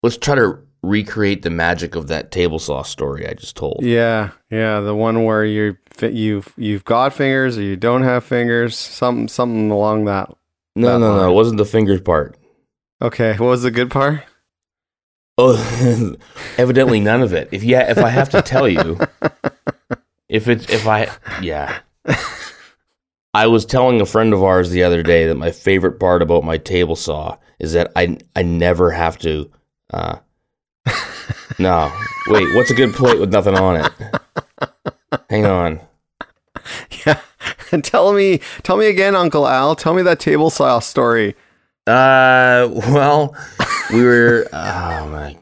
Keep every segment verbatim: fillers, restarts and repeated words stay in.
let's try to recreate the magic of that table saw story I just told. Yeah, yeah, the one where you you've you've got fingers or you don't have fingers, something something along that. No, that no, line. no. It wasn't the fingers part. Okay, what was the good part? Oh, evidently none of it. If yeah, if I have to tell you, if it's if I yeah, I was telling a friend of ours the other day that my favorite part about my table saw is that I I never have to. Uh, no, wait. What's a good plate with nothing on it? Hang on. Yeah, and tell me, tell me again, Uncle Al. Tell me that table saw story. Uh, well, we were. Oh my.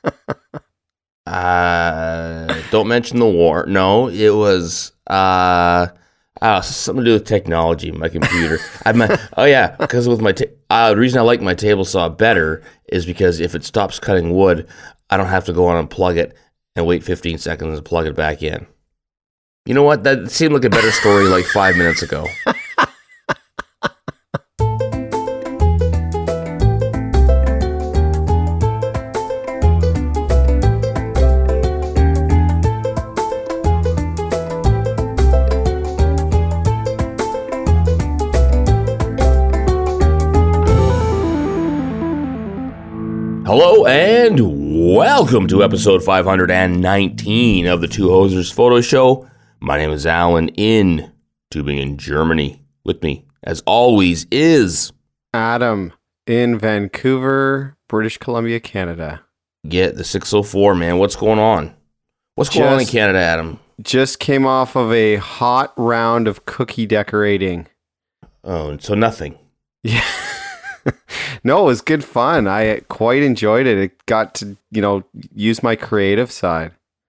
Uh, don't mention the war. No, it was. Uh, uh something to do with technology. My computer. I my. Oh yeah, because with my. Ta- uh, the reason I like my table saw better is because if it stops cutting wood, I don't have to go on and plug it and wait fifteen seconds to plug it back in. You know what? That seemed like a better story like five minutes ago. Hello and welcome to episode five hundred nineteen of the Two Hosers Photo Show. My name is Alan in Tübingen, Germany. With me, as always, is Adam in Vancouver, British Columbia, Canada. Get the six oh four, man. What's going on? What's going on in Just- Canada, Adam? Just came off of a hot round of cookie decorating. Oh, so nothing. Yeah. No, it was good fun. I quite enjoyed it. It got to, you know, use my creative side.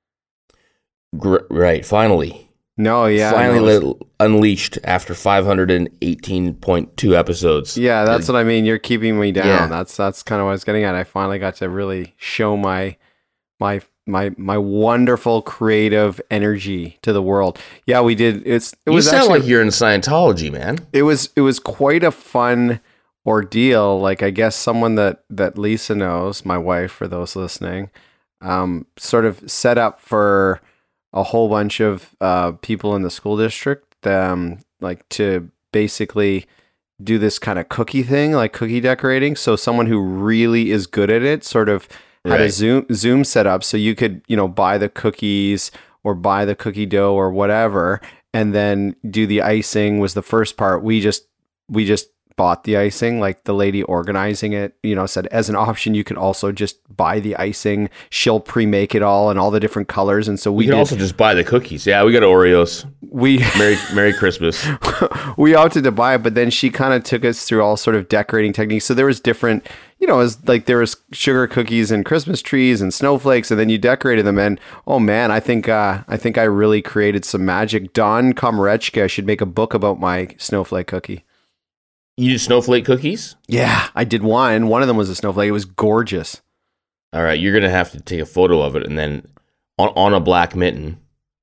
Gr- right, finally. No, yeah. finally no, it was- lit- unleashed after five hundred eighteen point two episodes. Yeah, that's what I mean. You're keeping me down. Yeah. That's that's kind of what I was getting at. I finally got to really show my my my my wonderful creative energy to the world. Yeah, we did. It's it You was sound actually like you're in Scientology, man. it was it was quite a fun ordeal. Like, I guess someone that that Lisa knows, my wife, for those listening, um, sort of set up for a whole bunch of uh, people in the school district, um, like to basically do this kind of cookie thing, like cookie decorating. So someone who really is good at it sort of had a Right. Zoom Zoom set up, so you could, you know, buy the cookies or buy the cookie dough or whatever, and then do the icing was the first part. We just we just bought the icing. Like, the lady organizing it, you know, said as an option you could also just buy the icing. She'll pre-make it all in all the different colors, and so we We can did, also just buy the cookies. Yeah, we got Oreos. we Merry Merry Christmas. we opted to buy it, but then she kind of took us through all sort of decorating techniques. So there was different, you know, it was like there was sugar cookies and Christmas trees and snowflakes, and then you decorated them. And oh man, I think uh, I think I really created some magic. Don Komarechka should make a book about my snowflake cookie. You do snowflake cookies? Yeah, I did one. One of them was a snowflake. It was gorgeous. All right, you're gonna have to take a photo of it and then on, on a black mitten,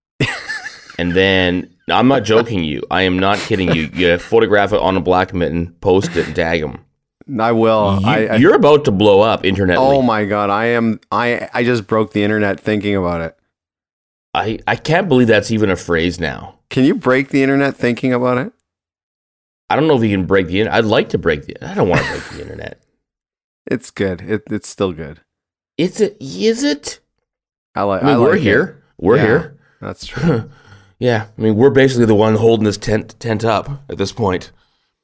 and then I'm not joking. You, I am not kidding you. You photograph it on a black mitten, post it, and tag them. I will. You, I, I, you're about to blow up internet. oh my god, I am. I I just broke the internet thinking about it. I I can't believe that's even a phrase now. Can you break the internet thinking about it? I don't know if you can break the internet. I'd like to break the. I don't want to break the internet. It's good. It, it's still good. Is it? Is it? I like. I mean, I we're like it. here. We're Yeah. here. That's true. Yeah, I mean, we're basically the one holding this tent tent up at this point.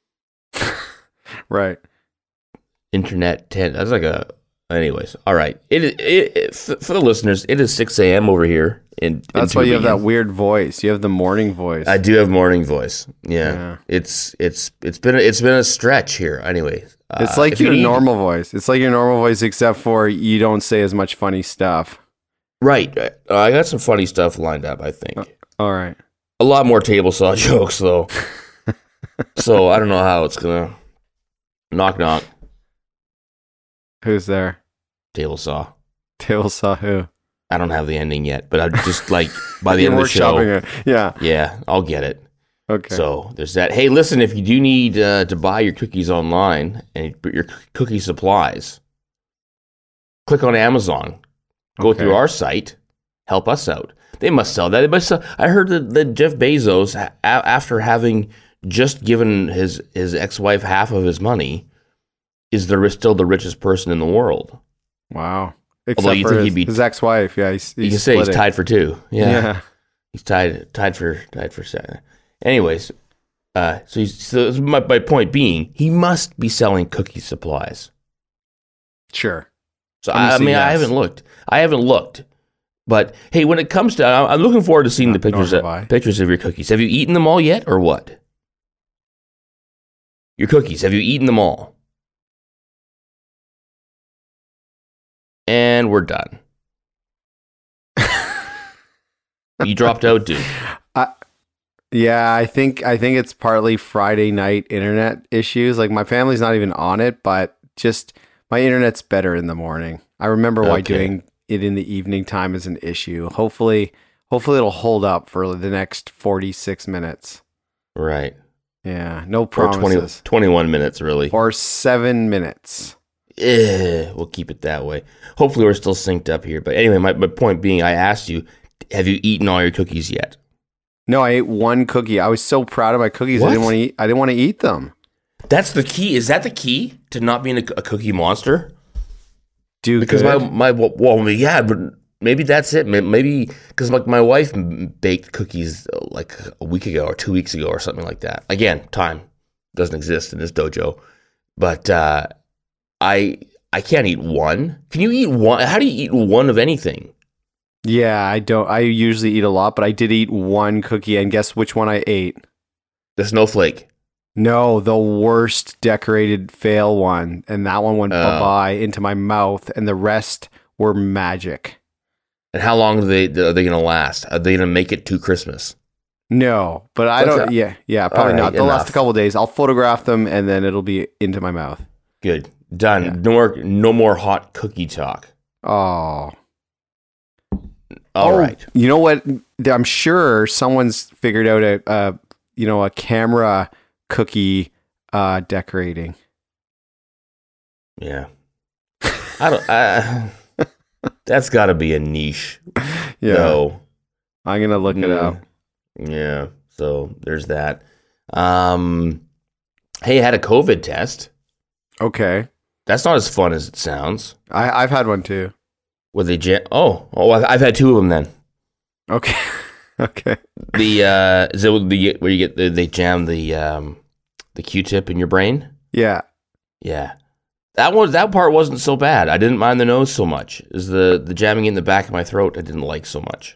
Right. Internet tent. That's like a. Anyways, all right. It, it, it for for the listeners. It is six a.m. over here. In That's in why you have that Tübingen. weird voice. You have the morning voice. I do have morning voice. Yeah. Yeah. it's it's it's been a, it's been a stretch here. Anyways, uh, It's like if you your need- normal voice. It's like your normal voice, except for you don't say as much funny stuff. Right. Uh, I got some funny stuff lined up. I think All right. a lot more table saw jokes though. So I don't know how it's gonna knock knock Who's there? table saw. Table saw who? I don't have the ending yet, but I just like by the You're end of the show. workshopping it. Yeah. Yeah, I'll get it. Okay. So there's that. Hey, listen, if you do need uh, to buy your cookies online and your cookie supplies, Click on Amazon. Go Okay. through our site. Help us out. They must sell that. They must sell. I heard that, that Jeff Bezos, a- after having just given his, his ex-wife half of his money, is the still the richest person in the world. Wow. Except Although you for think his, he'd be- his ex-wife. Yeah, he's, he's You can say he's splitting. tied for two. Yeah, Yeah. he's tied tied for tied for second. Anyways, uh, so he's, so my my point being, he must be selling cookie supplies. Sure. So I'm gonna I, I say mean, I yes. haven't looked. I haven't looked. But hey, when it comes to, I'm looking forward to seeing the Nor pictures have of, I. pictures of your cookies. Have you eaten them all yet, or what? Your cookies. Have you eaten them all? And we're done. You dropped out, dude. Yeah, I think I think it's partly Friday night internet issues. Like my family's not even on it, but just my internet's better in the morning. I remember why Okay. doing it in the evening time is an issue. Hopefully, hopefully it'll hold up for the next forty-six minutes. Right. Yeah, no Or twenty, promises. twenty-one minutes, really. Or seven minutes. Eh, we'll keep it that way. Hopefully, we're still synced up here. But anyway, my, my point being, I asked you, have you eaten all your cookies yet? No, I ate one cookie. I was so proud of my cookies. I What? didn't want to eat. I didn't want to eat them. That's the key. Is that the key to not being a, a cookie monster? Do Because good. my my well, yeah, but maybe that's it. May- Maybe because like my wife m- baked cookies uh, like a week ago or two weeks ago or something like that. Again, time doesn't exist in this dojo, but uh, I I can't eat one. Can you eat one? How do you eat one of anything? Yeah, I don't. I usually eat a lot, but I did eat one cookie, and guess which one I ate? The snowflake. No, the worst decorated fail one, and that one went Oh. bye bye into my mouth, and the rest were magic. And how long are they are they gonna last? Are they gonna make it to Christmas? No, but I What's don't. that? Yeah, yeah, probably All right, not. They'll last enough. a couple days. I'll photograph them, and then it'll be into my mouth. Good, done. Yeah. No more no more hot cookie talk. Oh, All oh, right. You know what? I'm sure someone's figured out a, uh, you know, a camera cookie uh, decorating. Yeah. I don't. I, that's got to be a niche. Yeah, No. I'm gonna look it Mm. up. Yeah. So there's that. Um. Hey, I had a COVID test. Okay, That's not as fun as it sounds. I, I've had one too. Were they jam? Oh, oh, I've I've had two of them then. Okay, okay. The uh, is it the where you get the, they jam the um, the Q-tip in your brain? Yeah. Yeah. That was that part wasn't so bad. I didn't mind the nose so much. Is the the jamming in the back of my throat I didn't like so much.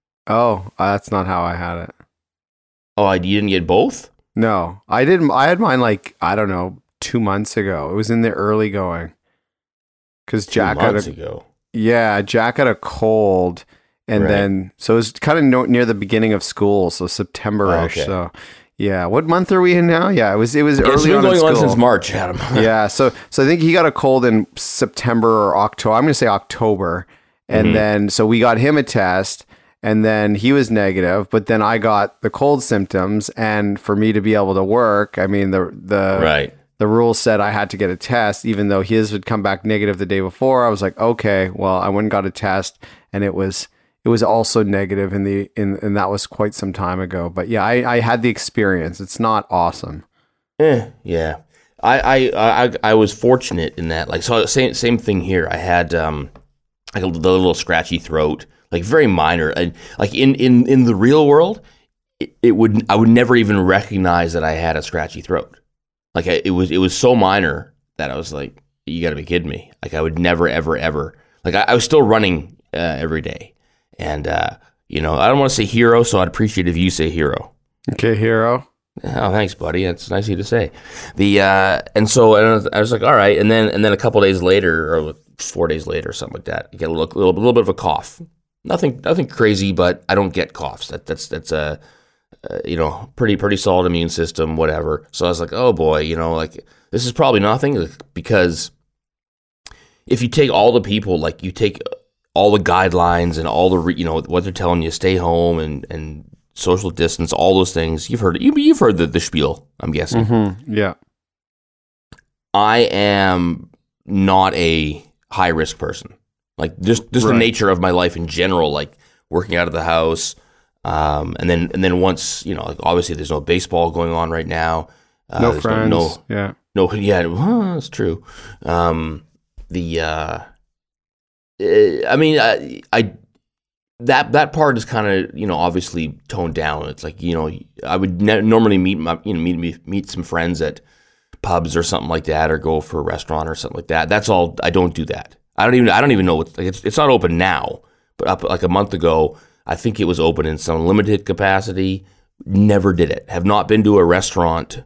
Oh, uh, that's not how I had it. Oh, I, you didn't get both? No, I didn't. I had mine like I don't know, two months ago. It was in the early going. Because Two Jack had months a ago. yeah, Jack had a cold, and Right. then so it was kind of no, near the beginning of school, so September-ish. Oh, okay. So yeah, what month are we in now? Yeah, it was it was Yeah, it's early been on in going on school. since March, Adam. Yeah, so so I think he got a cold in September or October. I'm going to say October. And Mhm. then so we got him a test, and then he was negative, but then I got the cold symptoms, and for me to be able to work, I mean the the Right. the rules said I had to get a test, even though his would come back negative the day before. I was like, okay, well, I went and got a test, and it was it was also negative in the in and that was quite some time ago. But yeah, I, I had the experience. It's not awesome. Eh, yeah. I, I I I was fortunate in that. Like, so same same thing here. I had um like a, the little scratchy throat, like very minor. And like in in in the real world, it, it would I would never even recognize that I had a scratchy throat. Like I, it was it was so minor that I was like, you got to be kidding me. Like I would never ever ever. Like I, I was still running uh, every day, and uh, you know I don't want to say hero, so I'd appreciate if you say hero. Okay, hero. Oh, thanks, buddy. That's nice of you to say. The uh, and so and I, was, I was like, all right, and then and then a couple days later, or four days later, or something like that, you get a little, little, little bit of a cough. Nothing, nothing crazy, but I don't get coughs. That that's that's a uh, you know pretty pretty solid immune system, whatever. So I was like, oh boy, you know, like this is probably nothing because if you take all the people, like you take all the guidelines and all the re, you know what they're telling you, stay home and and social distance, all those things. You've heard it. You, you've heard the, the spiel, I'm guessing. Mm-hmm. Yeah. I am not a high risk person. Like just just Right. the nature of my life in general, like working out of the house, um, and then and then once you know, like obviously there's no baseball going on right now. Uh, no there's friends. No, no, yeah. no, yeah, well, that's true. Um, the uh, eh, I mean, I, I that that part is kind of you know obviously toned down. It's like you know I would ne- normally meet my you know meet meet meet some friends at pubs or something like that, or go for a restaurant or something like that. That's all. I don't do that. I don't even I don't even know what like it's it's not open now, but up like a month ago, I think it was open in some limited capacity. Never did it. Have not been to a restaurant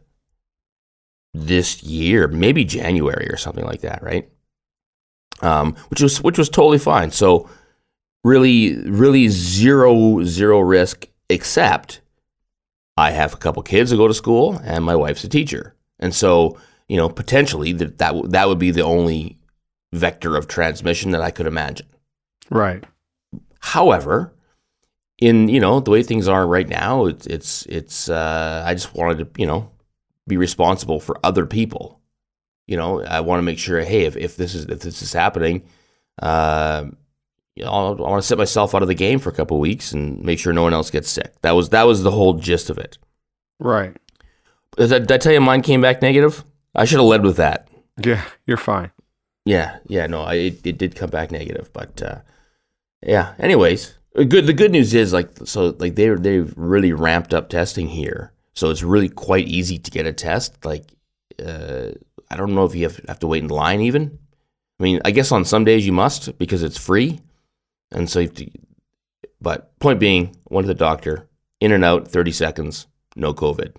this year, maybe January or something like that, right? Um, which was which was totally fine. So really, really zero zero risk, except I have a couple kids that go to school and my wife's a teacher, and so you know potentially that that w- that would be the only vector of transmission that I could imagine. Right. However, in you know the way things are right now, it's it's it's. Uh, I just wanted to you know be responsible for other people. You know, I want to make sure. Hey, if, if this is if this is happening, uh, you know, I'll, I want to set myself out of the game for a couple of weeks and make sure no one else gets sick. That was that was the whole gist of it. Right. Did I, did I tell you mine came back negative? I should have led with that. Yeah, you're fine. Yeah, yeah, no, I, it, it did come back negative, but uh, yeah. Anyways, good. The good news is like so like they they've really ramped up testing here, so it's really quite easy to get a test. Like uh, I don't know if you have, have to wait in line even. I mean, I guess on some days you must because it's free, and so. You have to, but point being, went to the doctor, in and out, thirty seconds, no COVID.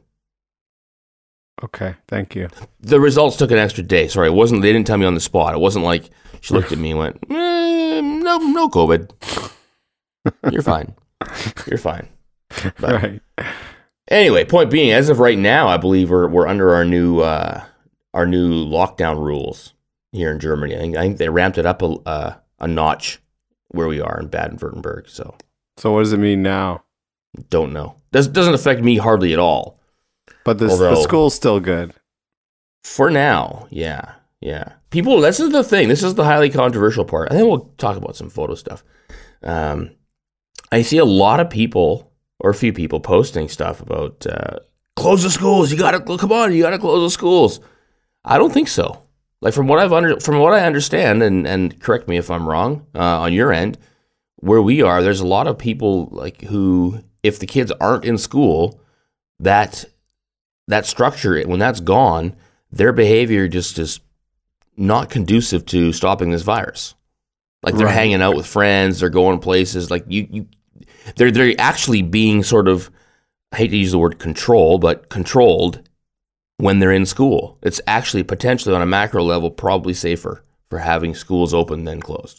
Okay, thank you. The results took an extra day. Sorry, it wasn't. They didn't tell me on the spot. It wasn't like she looked at me and went, eh, "No, no COVID. You're fine. You're fine." But Right. anyway, point being, as of right now, I believe we're we're under our new uh, our new lockdown rules here in Germany. I think, I think they ramped it up a uh, a notch where we are in Baden-Württemberg. So So what does it mean now? don't know. Does doesn't affect me hardly at all. But this, Although- the school's still good. For now, yeah, yeah. People, this is the thing. This is the highly controversial part. I think we'll talk about some photo stuff. Um, I see a lot of people, or a few people, posting stuff about uh, close the schools. You gotta come on. You gotta close the schools. I don't think so. Like from what I've under, from what I understand, and and correct me if I'm wrong uh, on your end, where we are, there's a lot of people like who, if the kids aren't in school, that that structure, when that's gone, their behavior just is not conducive to stopping this virus. Like they're Right. hanging out with friends, they're going places. Like you, you, they're they're actually being sort of, I hate to use the word control, but controlled when they're in school. It's actually potentially on a macro level probably safer for having schools open than closed.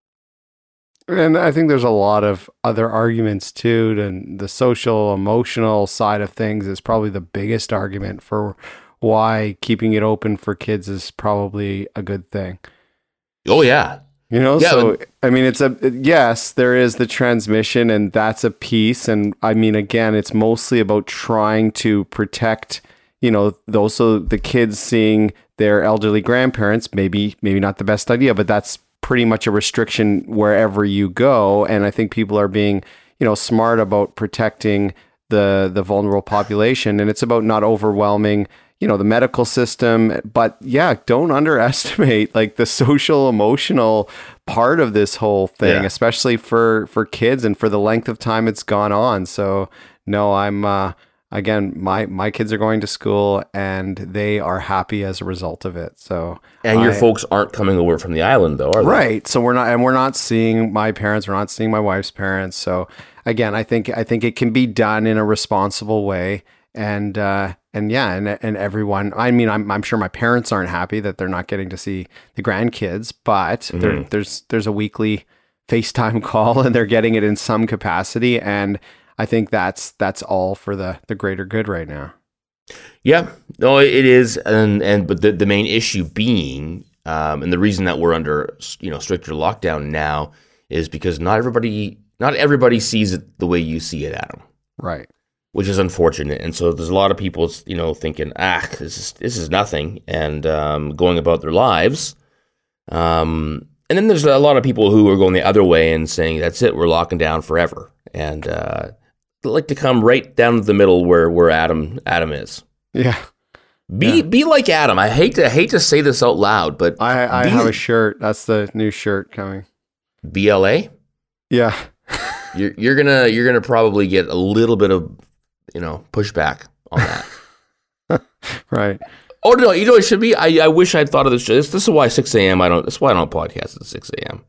And I think there's a lot of other arguments too. And the social, emotional side of things is probably the biggest argument for why keeping it open for kids is probably a good thing. Oh yeah, You know, Yeah, so I mean, it's a yes, there is the transmission, and that's a piece. And I mean, again, it's mostly about trying to protect, you know, those so the kids seeing their elderly grandparents. Maybe, maybe not the best idea, but that's pretty much a restriction wherever you go. And I think people are being, you know, smart about protecting the the vulnerable population, and it's about not overwhelming, you know, the medical system. But yeah, don't underestimate like the social emotional part of this whole thing, Yeah. especially for for kids and for the length of time it's gone on. So no, I'm uh again, my my kids are going to school and they are happy as a result of it. So and your I- folks aren't coming over from the island though, are they? Right. So we're not, and we're not seeing my parents. We're not seeing my wife's parents. So again, I think I think it can be done in a responsible way, and uh, and yeah, and and everyone. I mean, I'm I'm sure my parents aren't happy that they're not getting to see the grandkids, but there, there's there's a weekly FaceTime call, and they're getting it in some capacity, and I think that's that's all for the the greater good right now. Yeah, no, it is, and and but the the main issue being, um, and the reason that we're under you know stricter lockdown now is because not everybody not everybody sees it the way you see it, Adam, Right. which is unfortunate. And so there's a lot of people, you know, thinking, ah, this is this is nothing, and um, going about their lives. Um, And then there's a lot of people who are going the other way and saying, that's it, we're locking down forever. And uh, I'd like to come right down to the middle where, where Adam Adam is. Yeah. Be yeah. be like Adam. I hate to I hate to say this out loud, but I, I be, have a shirt. That's the new shirt coming. B L A? Yeah. you're you're gonna you're gonna probably get a little bit of, you know, pushback on that. Right. Oh no, you know what it should be? I, I wish I'd thought of this. This, this is why six a.m. I don't. That's why I don't podcast at six a.m.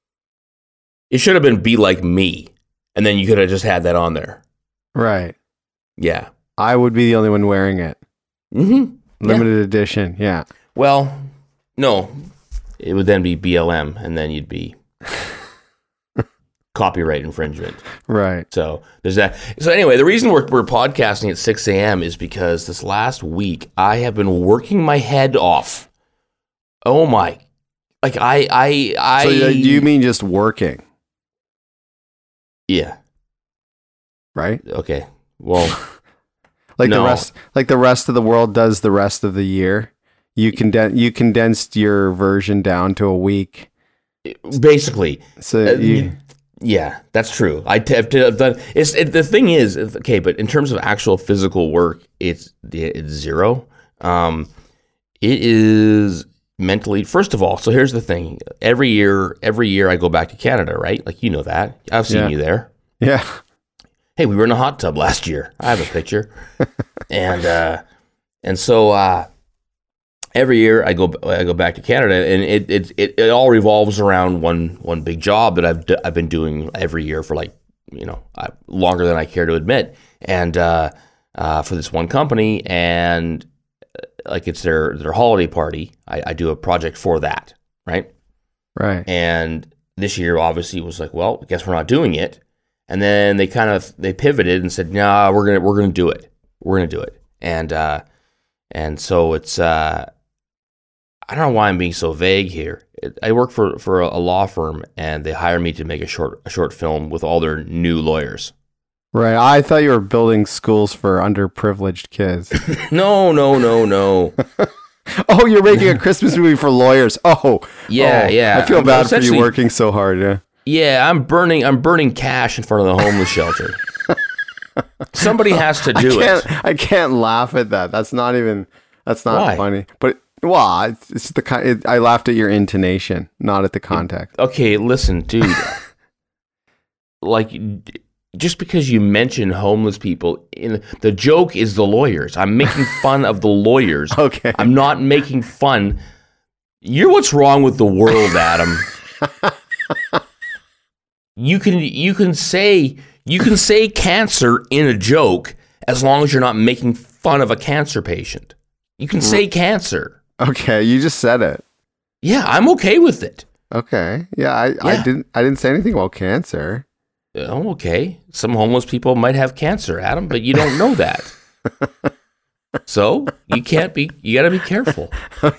It should have been "Be Like Me," and then you could have just had that on there. Right. Yeah. I would be the only one wearing it. Mm-hmm. Limited yeah. edition. Yeah. Well, no, it would then be B L M, and then you'd be copyright infringement. Right. So there's that. So anyway, the reason we're we're podcasting at six a.m. is because this last week I have been working my head off. Oh my, like I I I. So do you mean just working? Yeah. Right. Okay. Well, like no. the rest, like the rest of the world does the rest of the year. You conden- you condensed your version down to a week. Basically. So uh, you. Yeah, that's true. I t- I've done. It's it, the thing is okay, but in terms of actual physical work, it's it's zero. Um, it is mentally. First of all, so here's the thing. Every year, every year I go back to Canada, right? Like you know that. I've seen Yeah. you there. Yeah. Hey, we were in a hot tub last year. I have a picture, and uh, and so uh, every year I go I go back to Canada, and it it, it it all revolves around one one big job that I've d- I've been doing every year for like you know uh, longer than I care to admit, and uh, uh, for this one company, and uh, like it's their their holiday party. I, I do a project for that, right? Right. And this year, obviously, was like, well, I guess we're not doing it. And then they kind of they pivoted and said, "Nah, we're gonna we're gonna do it. We're gonna do it." And uh, and so it's uh, I don't know why I'm being so vague here. It, I work for, for a law firm, and they hire me to make a short a short film with all their new lawyers. Right. I thought you were building schools for underprivileged kids. No, no, no, no. Oh, you're making a Christmas movie for lawyers. Oh, Yeah, oh, yeah. I feel I'm bad for you essentially- working so hard. Yeah. Yeah, I'm burning I'm burning cash in front of the homeless shelter. Somebody has to do I can't, it. I can't laugh at that. That's not even. That's not Why? funny. But well, it's, it's the kind. It, I laughed at your intonation, not at the context. Okay, listen, dude. Like, just because you mention homeless people, in the joke is the lawyers. I'm making fun of the lawyers. Okay. I'm not making fun. You're what's wrong with the world, Adam. You can you can say you can say cancer in a joke as long as you're not making fun of a cancer patient. You can say cancer. Okay, you just said it. Yeah, I'm okay with it. Okay. Yeah, I, I Yeah. didn't. I didn't say anything about cancer. Oh, okay. Some homeless people might have cancer, Adam, but you don't know that. So you can't be. You got to be careful.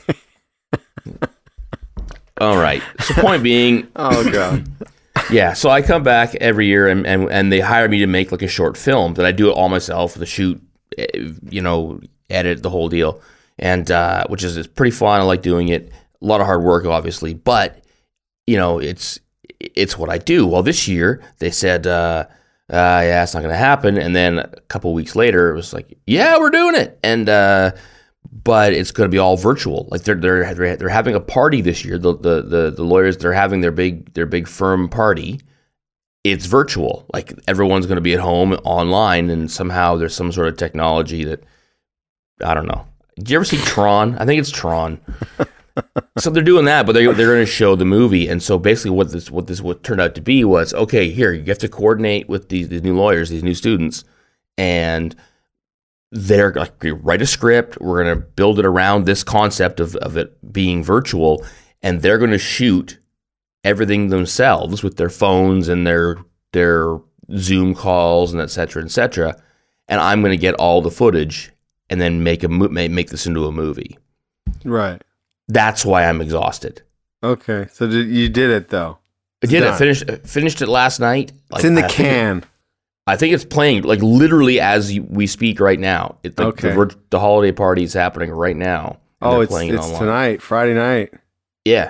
All right. So point being, Oh god. yeah. So I come back every year, and, and and they hire me to make like a short film that I do it all myself, the shoot, eh, you know, edit the whole deal, and uh, which is it's pretty fun. I like doing it. A lot of hard work, obviously, but you know, it's it's what I do. Well, this year they said, uh, uh, yeah, it's not going to happen. And then a couple weeks later, it was like, yeah, we're doing it, and uh, but it's going to be all virtual. Like they're they're they're having a party this year. The, the the the lawyers, they're having their big their big firm party. It's virtual. Like everyone's going to be at home online, and somehow there's some sort of technology that I don't know. Did you ever see Tron? I think it's Tron. So they're doing that, but they're they're going to show the movie. And so basically, what this what this what turned out to be was, okay, here you have to coordinate with these these new lawyers, these new students, and they're like, write a script. We're going to build it around this concept of of it being virtual, and they're going to shoot everything themselves with their phones and their their Zoom calls and et cetera, et cetera. And I'm going to get all the footage and then make a mo- make this into a movie. Right. That's why I'm exhausted. Okay. So did, you did it though. I did done. it. Finished finished it last night. Like, It's in the I think can. it- I think it's playing like literally as you- we speak right now. It, like, Okay. The, vir- the holiday party is happening right now. and Oh, they're it's playing it it's online. tonight, Friday night. Yeah,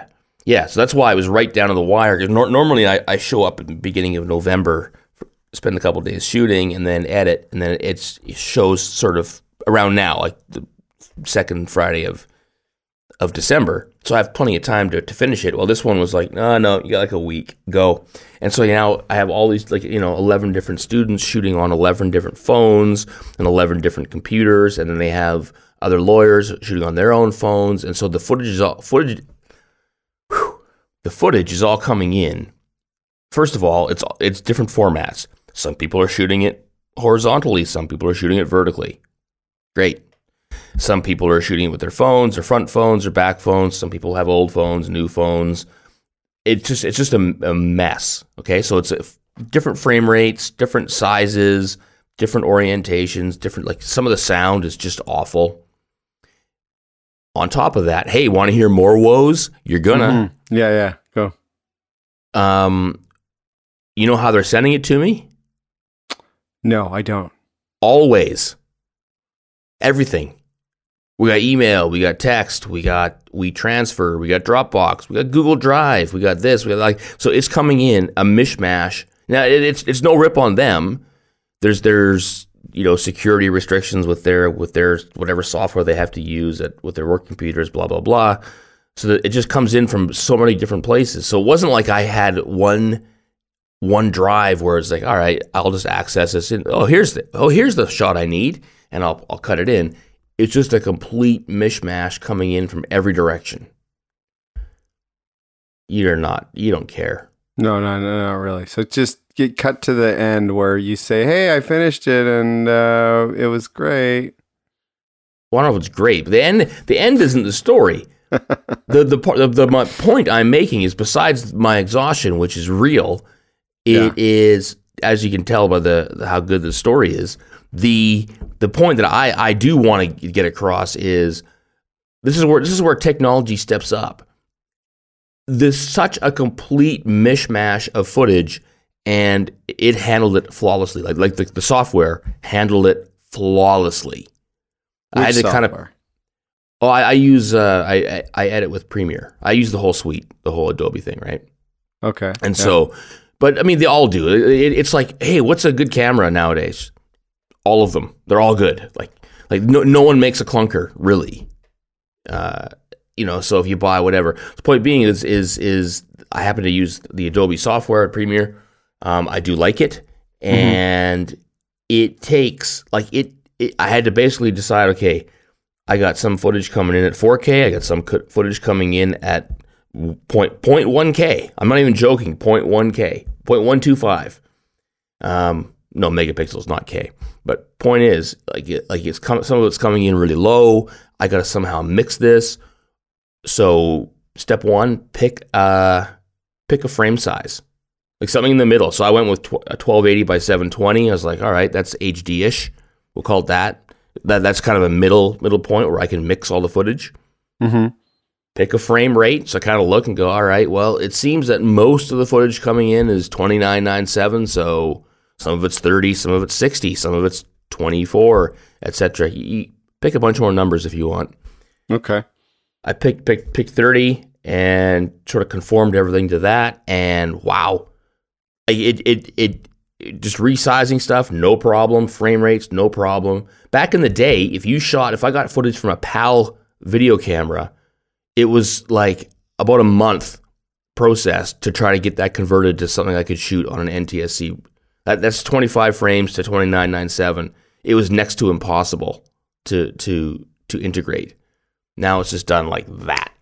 Yeah, so that's why I was right down to the wire. 'Cause nor- normally I, I show up at the beginning of November, spend a couple days shooting, and then edit, and then it's, it shows sort of around now, like the second Friday of of December. So I have plenty of time to, to finish it. Well, this one was like, no, no, you got like a week, go. And so now I have all these, like, you know, eleven different students shooting on eleven different phones and eleven different computers, and then they have other lawyers shooting on their own phones, and so the footage is all footage. Whew, the footage is all coming in. First of all, it's it's different formats. Some people are shooting it horizontally. Some people are shooting it vertically. Great. Some people are shooting it with their phones, or front phones, or back phones. Some people have old phones, new phones. It's just it's just a, a mess. Okay, so it's a, different frame rates, different sizes, different orientations, different, like, some of the sound is just awful. On top of that, hey, want to hear more woes? You're gonna. Mm-hmm. Yeah, yeah, go. Um, you know how they're sending it to me? No, I don't. Always. Everything. We got email, we got text, we got WeTransfer, we got Dropbox, we got Google Drive, we got this, we got like, so it's coming in a mishmash. Now it, it's it's no rip on them. There's there's you know security restrictions with their with their whatever software they have to use at with their work computers, blah blah blah. So that it just comes in from so many different places. So it wasn't like I had one one drive where it's like, all right, I'll just access this. In. Oh, here's the oh here's the shot I need, and I'll I'll cut it in. It's just a complete mishmash coming in from every direction. You're not, you don't care. No, no, no, not really. So just get cut to the end where you say, hey, I finished it and uh, it was great. Well, I don't know if it's great, but the end, the end isn't the story. the, the, the, the my point I'm making is, besides my exhaustion, which is real, it yeah. is, as you can tell by the how good the story is, the the point that I, I do want to get across is this is where this is where technology steps up. There's such a complete mishmash of footage, and it handled it flawlessly. Like like the, the software handled it flawlessly. Which I had to software? kind of. Oh, I, I use uh, I, I I edit with Premiere. I use the whole suite, the whole Adobe thing, right? Okay. And yeah. so, but I mean, they all do. It, it's like, hey, what's a good camera nowadays? All of them. They're all good. Like, like no, no one makes a clunker, really. Uh, you know, so if you buy whatever. The point being is, is, is I happen to use the Adobe software at Premiere. Um, I do like it. And mm-hmm. it takes, like, it, it, I had to basically decide, okay, I got some footage coming in at four K. I got some footage coming in at point, point one K. I'm not even joking, point one K, point one two five. Um, no, megapixels, not K. But point is, like, it, like it's com- some of it's coming in really low. I got to somehow mix this. So step one, pick uh pick a frame size, like something in the middle. So I went with tw- a twelve eighty by seven twenty. I was like, all right, that's H D-ish. We'll call it that. That that's kind of a middle middle point where I can mix all the footage. Mm-hmm. Pick a frame rate. So I kind of look and go, all right, well, it seems that most of the footage coming in is twenty-nine ninety-seven. So some of it's thirty, some of it's sixty, some of it's twenty-four, et cetera. You pick a bunch more numbers if you want. Okay. I picked picked picked thirty and sort of conformed everything to that, and wow, it it it, it just resizing stuff, no problem. Frame rates, no problem. Back in the day, if you shot, if I got footage from a PAL video camera, it was like about a month process to try to get that converted to something I could shoot on an N T S C. That, that's twenty-five frames to twenty-nine ninety-seven. It was next to impossible to to to integrate. Now it's just done like that.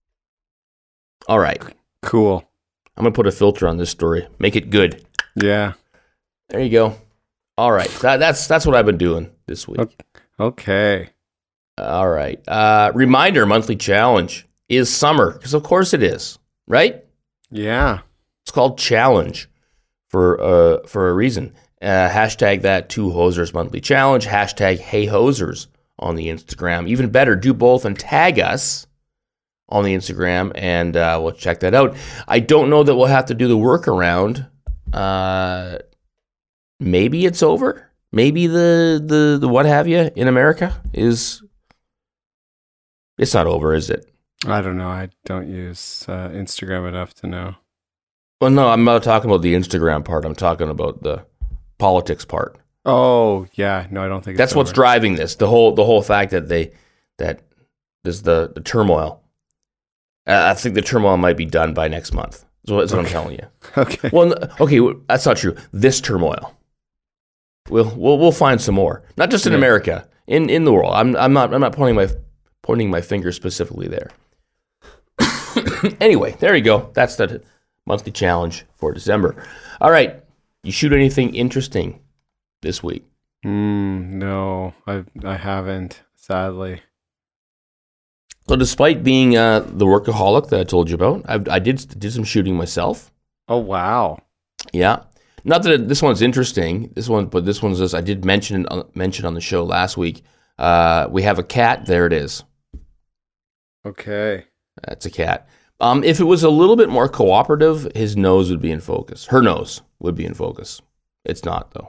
All right. Cool. I'm going to put a filter on this story. Make it good. Yeah. There you go. All right. That, that's that's what I've been doing this week. Okay. All right. Uh, reminder, monthly challenge is summer, because of course it is, right? Yeah. It's called challenge for uh, for a reason. Uh, hashtag that two hosers monthly challenge. Hashtag hey hosers on the Instagram. Even better, do both and tag us on the Instagram, and uh, we'll check that out. I don't know that we'll have to do the workaround. Uh, maybe it's over. Maybe the, the, the what have you in America is... It's not over, is it? I don't know. I don't use uh, Instagram enough to know. Well, no, I'm not talking about the Instagram part. I'm talking about the politics part. Oh, yeah. No, I don't think it's That's what's over. driving this. The whole the whole fact that they that there's the, the turmoil. Uh, I think the turmoil might be done by next month. That's what, that's what Okay. I'm telling you. Okay. Well, n- okay, w- that's not true. This turmoil. We'll we'll we'll find some more. Not just in Yeah. America, in, in the world. I'm I'm not I'm not pointing my pointing my finger specifically there. Anyway, there you go. That's the monthly challenge for December. All right, you shoot anything interesting this week? Mm, no, I I haven't, sadly. So, despite being uh, the workaholic that I told you about, I, I did did some shooting myself. Oh, wow. Yeah, not that it, this one's interesting. This one, but this one's just I did mention it on, mention on the show last week. Uh, we have a cat. There it is. Okay. That's a cat. Um, if it was a little bit more cooperative, his nose would be in focus. Her nose would be in focus. It's not though.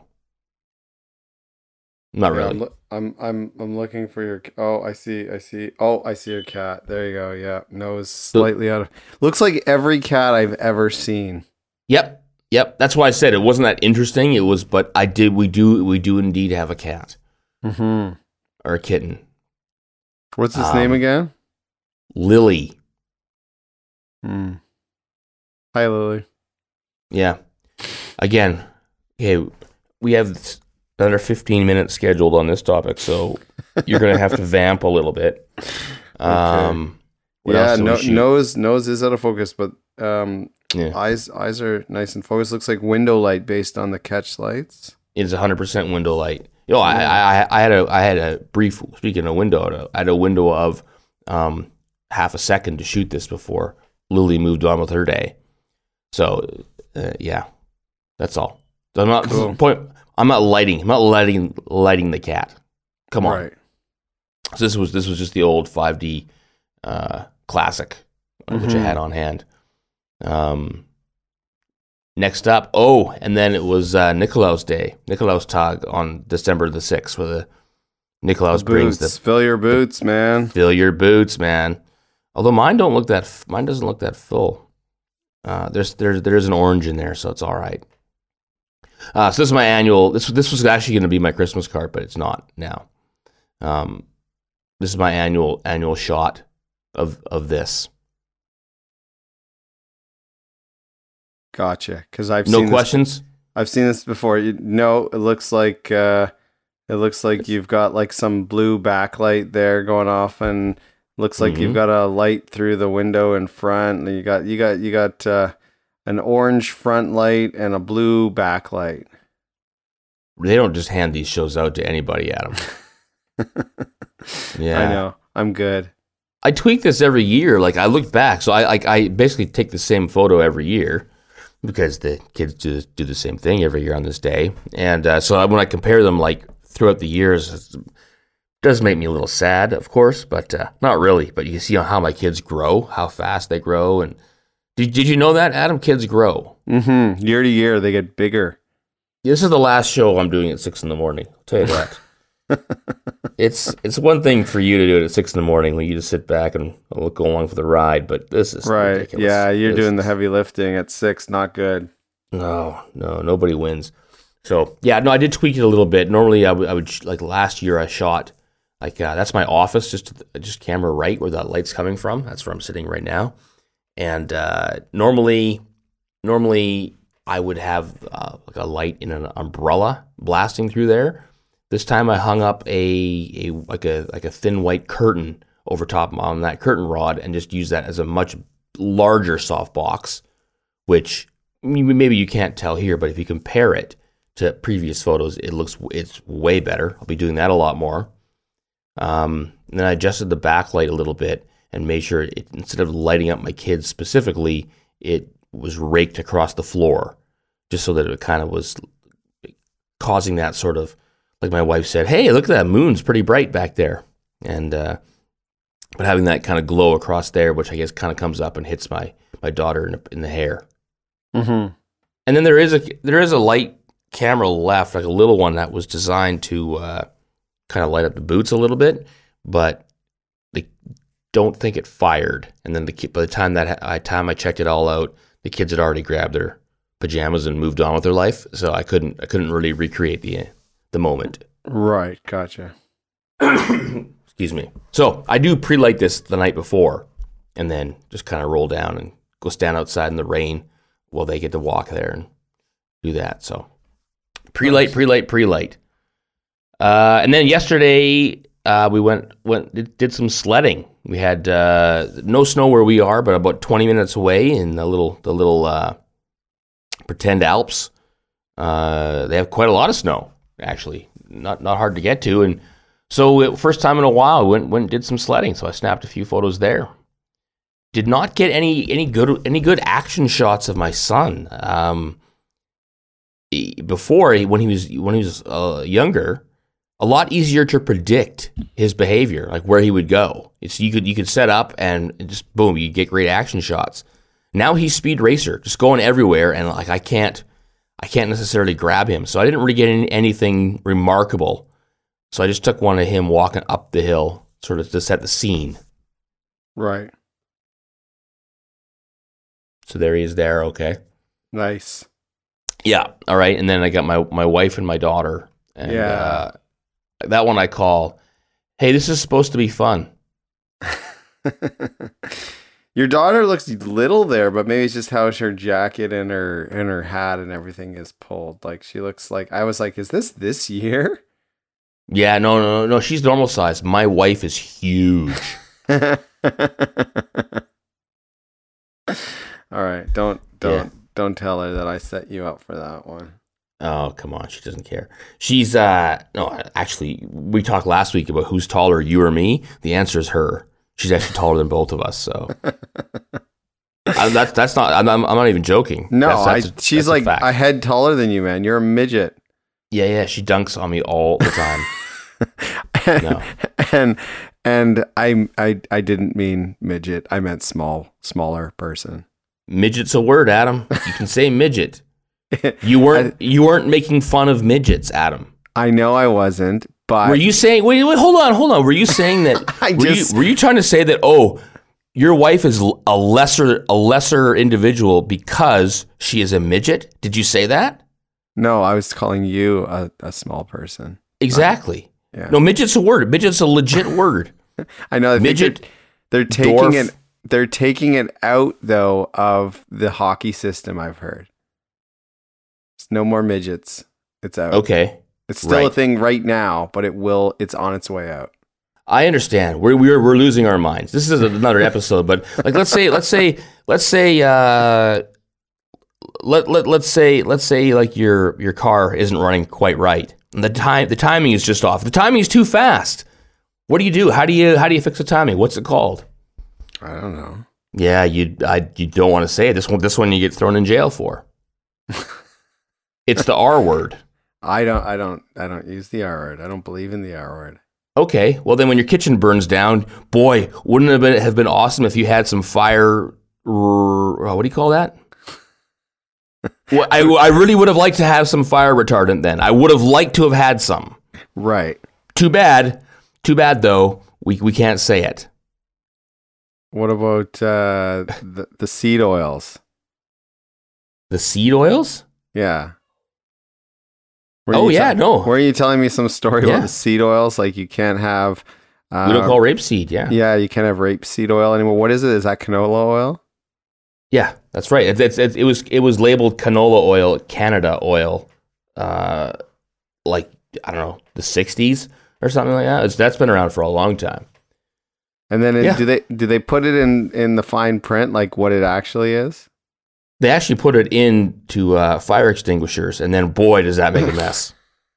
Not Yeah, really. I'm, loo- I'm I'm I'm looking for your. Oh, I see. I see. Oh, I see your cat. There you go. Yeah, nose slightly out of. Looks like every cat I've ever seen. Yep, yep. That's why I said it wasn't that interesting. It was, but I did. We do. We do indeed have a cat Mm-hmm. or a kitten. What's his Um, name again? Lily. Hmm. Hi, Lily. Yeah. Again, okay. We have another fifteen minutes scheduled on this topic, so you're gonna have to vamp a little bit. Um, what yeah, else do we no, shoot? nose nose is out of focus, but um, Yeah. eyes eyes are nice and focused. Looks like window light based on the catch lights. It is one hundred percent window light. You know, I, I I had a I had a brief. Speaking of window, I had a window of um, half a second to shoot this before Lily moved on with her day. So uh, yeah, that's all. So I'm not Cool. point. I'm not lighting. I'm not lighting lighting the cat. Come on. Right. So this was this was just the old five D uh, classic, uh, which I Mhm. had on hand. Um, next up, oh, and then it was uh, Nikolaus Day, Nikolaus Tag on December the sixth, where the Nikolaus brings Boots. the Fill your boots, man. fill your boots, man. Although mine don't look that f- mine doesn't look that full. Uh, there's there's there's an orange in there, so it's all right. Uh, so this is my annual. This this was actually going to be my Christmas card, but it's not now. Um, this is my annual annual shot of of this. Gotcha. Because I've No seen questions. This, I've seen this before. You, no, it looks like uh, it looks like you've got like some blue backlight there going off, and looks like Mhm. you've got a light through the window in front. And you got you got you got uh, an orange front light and a blue backlight. They don't just hand these shows out to anybody, Adam. Yeah, I know. I'm good. I tweak this every year. Like I look back, so I like I basically take the same photo every year because the kids do do the same thing every year on this day, and uh, so when I compare them like throughout the years, it does make me a little sad, of course, but uh, not really. But you see how my kids grow, how fast they grow, and did did you know that Adam? Kids grow. Mm-hmm. Year to year, they get bigger. This is the last show I'm doing at six in the morning. I'll tell you that. it's it's one thing for you to do it at six in the morning when you just sit back and go along for the ride, but this is Right. ridiculous. Yeah, you're This- doing the heavy lifting at six. Not good. No, no, nobody wins. So yeah, no, I did tweak it a little bit. Normally, I would, I would sh- like last year I shot like uh, that's my office, just to the- just camera right where that light's coming from. That's where I'm sitting right now. And uh, normally, normally I would have uh, like a light in an umbrella blasting through there. This time I hung up a, a like a like a thin white curtain over top on that curtain rod and just used that as a much larger softbox, which maybe you can't tell here, but if you compare it to previous photos, it looks it's way better. I'll be doing that a lot more. Um, and then I adjusted the backlight a little bit and made sure it, instead of lighting up my kids specifically, it was raked across the floor, just so that it kind of was causing that sort of, like my wife said, hey, look at that moon's pretty bright back there. And, uh, but having that kind of glow across there, which I guess kind of comes up and hits my, my daughter in the, in the hair. Mm-hmm. And then there is a, there is a light camera left, like a little one that was designed to, uh, kind of light up the boots a little bit, but the don't think it fired. And then the ki- by the time that I time I checked it all out, the kids had already grabbed their pajamas and moved on with their life. So I couldn't I couldn't really recreate the the moment. Right, gotcha. Excuse me. So I do pre-light this the night before, and then just kind of roll down and go stand outside in the rain while they get to walk there and do that. So pre-light, pre-light, pre-light. Uh, and then yesterday uh, we went went did, did some sledding. We had uh, no snow where we are, but about twenty minutes away in the little the little uh, pretend Alps. Uh, they have quite a lot of snow, actually. Not not hard to get to, and so it, first time in a while, we went went and did some sledding. So I snapped a few photos there. Did not get any any good any good action shots of my son. Um, he- before he, when he was when he was uh, younger, a lot easier to predict his behavior, like where he would go. It's you could you could set up and just boom, you get great action shots. Now he's speed racer, just going everywhere, and like I can't I can't necessarily grab him. So I didn't really get any, anything remarkable. So I just took one of him walking up the hill, sort of to set the scene. Right. So there he is there, okay. Nice. Yeah, all right. And then I got my, my wife and my daughter. And Yeah. uh, that one I call, hey, this is supposed to be fun. Your daughter looks little there, but maybe it's just how her jacket and her and her hat and everything is pulled. Like she looks like I was like, is this this year? Yeah, no, no, no. She's normal size. My wife is huge. All right, don't don't Yeah. don't tell her that I set you up for that one. Oh, come on. She doesn't care. She's, uh, no, actually, we talked last week about who's taller, you or me. The answer is her. She's actually taller than both of us, so. I, that's that's not, I'm, I'm not even joking. No, that's, that's I, a- she's that's a like fact. a head taller than you, man. You're a midget. Yeah, yeah, she dunks on me all the time. No. and and I I I didn't mean midget. I meant small, smaller person. Midget's a word, Adam. You can say midget. You weren't you weren't making fun of midgets, Adam. I know I wasn't, but Were you saying? Wait, wait, hold on, hold on. Were you saying that? I were, just- you, were you trying to say that? Oh, your wife is l- a lesser a lesser individual because she is a midget? Did you say that? no, I was calling you a, a small person. Exactly. Yeah. No, midget's a word. Midget's a legit word. I know. I think Midget, They're, they're taking dwarf. it. They're taking it out though of the hockey system. I've heard. It's no more midgets. It's out. Okay, It's still a right. thing right now, but it will. It's on its way out. I understand. We're we're we're losing our minds. This is another episode, but like let's say let's say let's say uh, let let let's say let's say like your your car isn't running quite right, and the time the timing is just off. The timing is too fast. What do you do? How do you how do you fix the timing? What's it called? I don't know. Yeah, you I you don't want to say it. This one this one you get thrown in jail for. It's the R word. I don't. I don't. I don't use the R word. I don't believe in the R word. Okay, well then when your kitchen burns down, boy, wouldn't it have been, have been awesome if you had some fire, r- what do you call that? Well, I, I really would have liked to have some fire retardant then. I would have liked to have had some. Right. Too bad, too bad though, we, we can't say it. What about uh, the the seed oils? The seed oils? Yeah. Were Oh, you yeah, no. Were you telling me some story Yeah. about the seed oils? Like you can't have. Uh, We don't call rapeseed, yeah. Yeah, you can't have rapeseed oil anymore. What is it? Is that canola oil? Yeah, that's right. It's, it's, it's, it was it was labeled canola oil, Canada oil, uh, like, I don't know, the sixties or something like that. It's, that's been around for a long time. And then it, Yeah. do they do they put it in in the fine print like what it actually is? They actually put it into uh, fire extinguishers, and then boy, does that make a mess.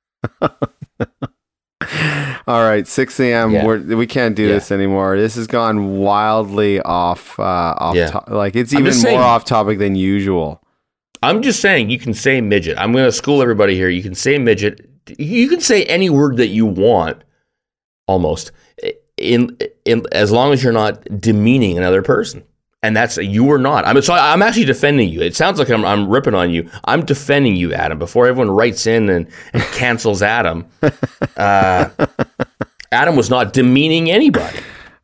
All right, six a.m. Yeah. We're, we can't do Yeah. this anymore. This has gone wildly off uh, off Yeah. to- like it's I'm even just more saying- off topic than usual. I'm just saying, you can say midget. I'm going to school everybody here. You can say midget. You can say any word that you want, almost, in in as long as you're not demeaning another person. And that's you are not. I'm so I'm actually defending you. It sounds like I'm I'm ripping on you. I'm defending you, Adam. Before everyone writes in and, and cancels Adam, uh, Adam was not demeaning anybody.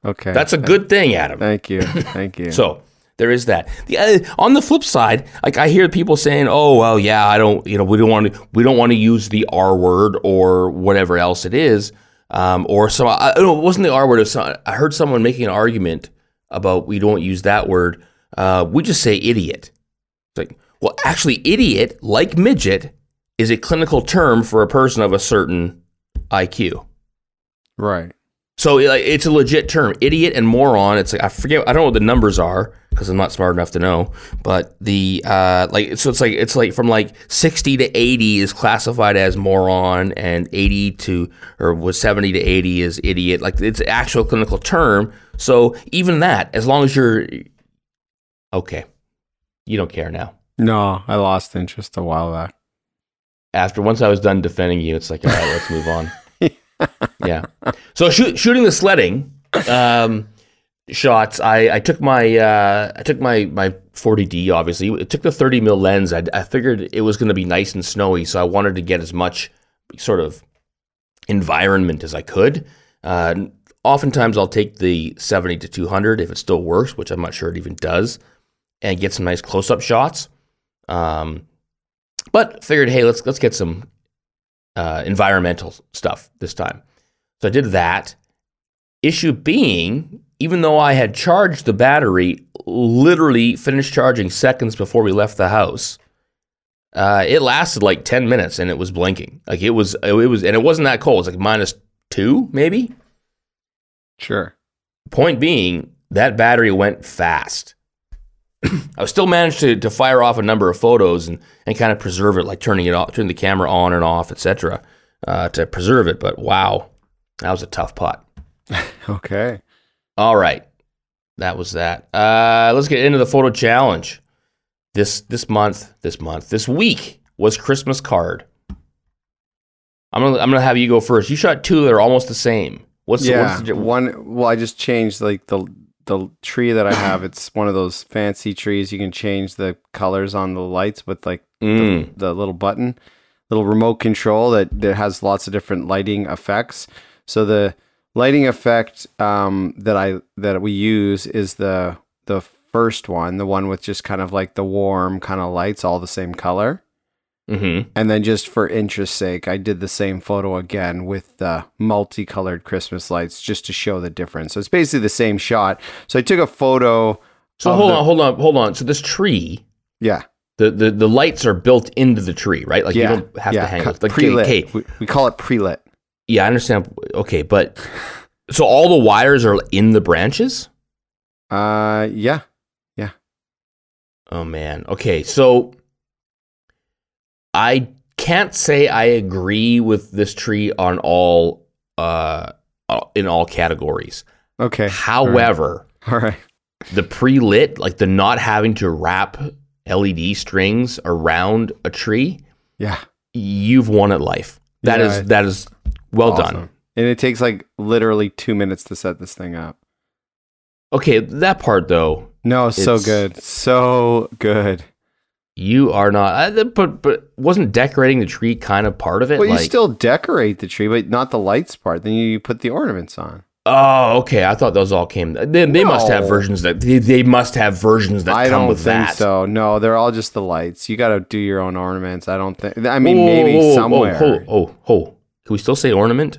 Okay. That's a good thing, Adam. Thank you. Thank you. So there is that. The uh, on the flip side, like I hear people saying, "Oh, well, yeah, I don't, you know, we don't want to, we don't want to use the R word or whatever else it is." Um, or some, I don't know, it wasn't the R word. It was some, I heard someone making an argument about we don't use that word. Uh, we just say idiot. It's like, well, actually, idiot, like midget, is a clinical term for a person of a certain I Q. Right. So like, it's a legit term. Idiot and moron. It's like I forget. I don't know what the numbers are because I'm not smart enough to know. But the uh, like so it's like it's like from like sixty to eighty is classified as moron, and eighty to or was seventy to eighty is idiot. Like it's an actual clinical term. So even that, as long as you're okay, you don't care now. No, I lost interest a while back. After once I was done defending you, it's like all right, let's move on. Yeah. So shoot, shooting the sledding um, shots, I, I took my uh, I took my my forty D. Obviously, it took the thirty mil lens. I, I figured it was going to be nice and snowy, so I wanted to get as much sort of environment as I could. Uh, oftentimes, I'll take the seventy to two hundred if it still works, which I'm not sure it even does, and get some nice close up shots. Um, but figured, hey, let's let's get some. Uh, environmental stuff this time. So I did that. Issue being, even though I had charged the battery, literally finished charging seconds before we left the house, uh, it lasted like ten minutes and it was blinking. Like it was, it was, and it wasn't that cold. It was like minus two, maybe. Sure. Point being, that battery went fast. I still managed to, to fire off a number of photos and, and kind of preserve it, like turning it off, turning the camera on and off, et cetera, uh, to preserve it. But wow, that was a tough putt. Okay. All right, that was that. Uh, let's get into the photo challenge. This this month, this month, this week was Christmas card. I'm gonna I'm gonna have you go first. You shot two that are almost the same. What's yeah, the, what's the, one? Well, I just changed like the. The tree that I have, it's one of those fancy trees. You can change the colors on the lights with like mm. the, the little button, little remote control that, that has lots of different lighting effects. So the lighting effect um, that I that we use is the the first one, the one with just kind of like the warm kind of lights, all the same color. Mm-hmm. And then just for interest's sake, I did the same photo again with the multicolored Christmas lights just to show the difference. So it's basically the same shot. So I took a photo. So hold the, on, hold on, hold on. So this tree, yeah, the, the, the lights are built into the tree, right? Like yeah, you don't have yeah, to hang cu- it. Like, pre-lit. okay. We, we call it pre-lit. Yeah, I understand. Okay, but so all the wires are in the branches? Uh, yeah, yeah. Oh man. Okay, so I can't say I agree with this tree on all uh in all categories. Okay. However, all right, all right. The pre-lit, like the not having to wrap L E D strings around a tree, yeah, you've won at life. That yeah, is that is well awesome. done. And it takes like literally two minutes to set this thing up. Okay, that part though. No, so good, so good. You are not, uh, but but wasn't decorating the tree kind of part of it? Well, like, you still decorate the tree, but not the lights part. Then you put the ornaments on. Oh, okay. I thought those all came. They, they No. must have versions that they, they must have versions that I come don't with think that. so. No, they're all just the lights. You got to do your own ornaments. I don't think. I mean, Whoa, maybe whoa, whoa, somewhere. Oh, oh, oh, oh. Can we still say ornament?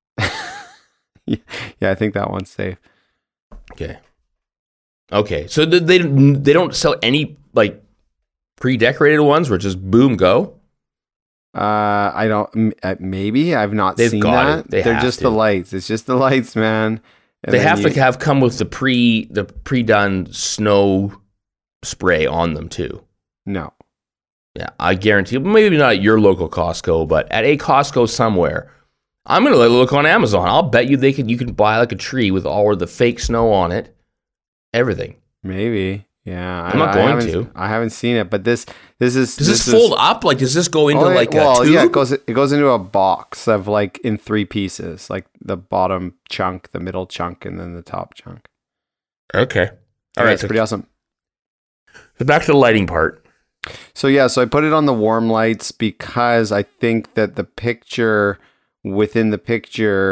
Yeah, I think that one's safe. Okay. Okay. So they they they don't sell any like pre-decorated ones where just boom go. Uh, I don't. m- uh, Maybe I've not They've seen got that. it. They They're have just to. the lights. It's just the lights, man. And They then have you- to have come with the pre the pre-done snow spray on them too. No. Yeah, I guarantee. Maybe not at your local Costco, but at a Costco somewhere. I'm gonna look on Amazon. I'll bet you they can. You can buy like a tree with all of the fake snow on it, everything. Maybe. Yeah. I'm I, not I going haven't- to. I haven't seen it, but this this is. Does this, is- fold up? Like, does this go into Oh, yeah, like well, a tube? yeah, it goes it goes into a box of like in three pieces, like the bottom chunk, the middle chunk, and then the top chunk. Okay. All Yeah, right. it's So, pretty awesome. so back to the lighting part. So yeah, so I put it on the warm lights because I think that the picture within the picture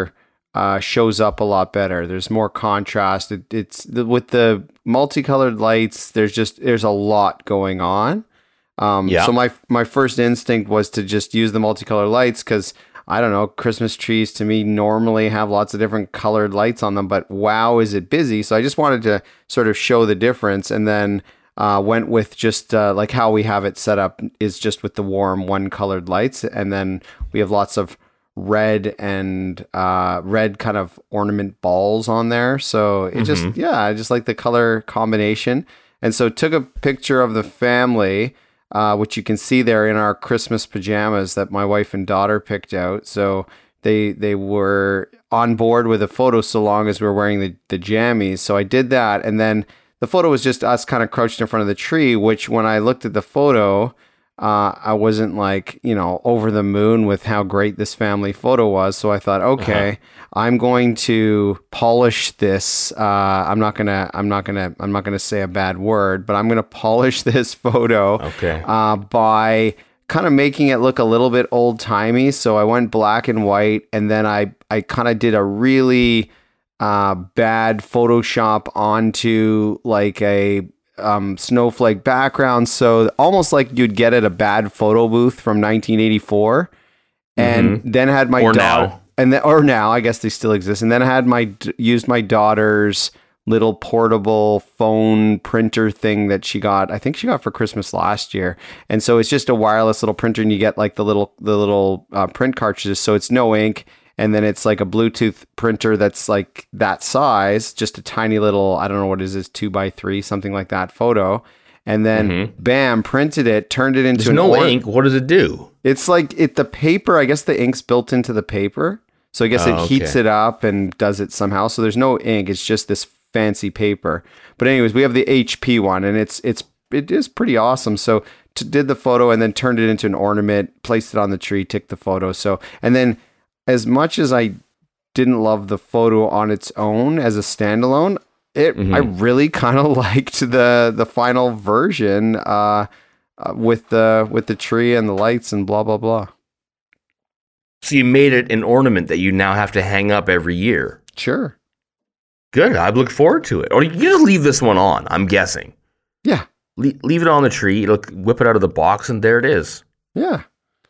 uh, shows up a lot better. There's more contrast. It, it's the, with the multicolored lights. There's just there's a lot going on. Um, Yeah. So my my first instinct was to just use the multicolored lights because I don't know, Christmas trees to me normally have lots of different colored lights on them, but wow, is it busy? So I just wanted to sort of show the difference, and then uh, went with just uh, like how we have it set up is just with the warm one colored lights, and then we have lots of red and uh, red kind of ornament balls on there. So it just, yeah, I just like the color combination. And so took a picture of the family, Uh, which you can see there in our Christmas pajamas that my wife and daughter picked out. So they they were on board with the photo so long as we were wearing the, the jammies. So I did that. And then the photo was just us kind of crouched in front of the tree, which when I looked at the photo, uh, I wasn't like, you know, over the moon with how great this family photo was. So I thought, okay, uh-huh. I'm going to polish this. Uh, I'm not gonna, I'm not gonna, I'm not gonna say a bad word, but I'm gonna polish this photo Okay. uh, by kind of making it look a little bit old timey. So I went black and white, and then I, I kind of did a really uh, bad Photoshop onto like a um, snowflake background. So almost like you'd get at a bad photo booth from nineteen eighty-four, and Mm-hmm. then had my Or daughter, now. and then, or now I guess they still exist. And then I had my used my daughter's little portable phone printer thing that she got. I think she got for Christmas last year. And so it's just a wireless little printer, and you get like the little the little uh, print cartridges. So it's no ink. And then it's like a Bluetooth printer that's like that size, just a tiny little, I don't know what it is, two by three, something like that photo. And then Mm-hmm. bam, printed it, turned it into There's an no or- ink. What does it do? It's like it the paper, I guess the ink's built into the paper. So I guess Oh, it heats okay. it up and does it somehow. So there's no ink. It's just this fancy paper. But anyways, we have the H P one, and it's it's it is pretty awesome. So t- did the photo and then turned it into an ornament, placed it on the tree, took the photo. So and then as much as I didn't love the photo on its own as a standalone, it Mhm. I really kind of liked the the final version uh, uh, with the with the tree and the lights and blah blah blah. So you made it an ornament that you now have to hang up every year. Sure. Good. I look forward to it. Or you just leave this one on, I'm guessing. Yeah. Le- leave it on the tree. Look, whip it out of the box, and there it is. Yeah.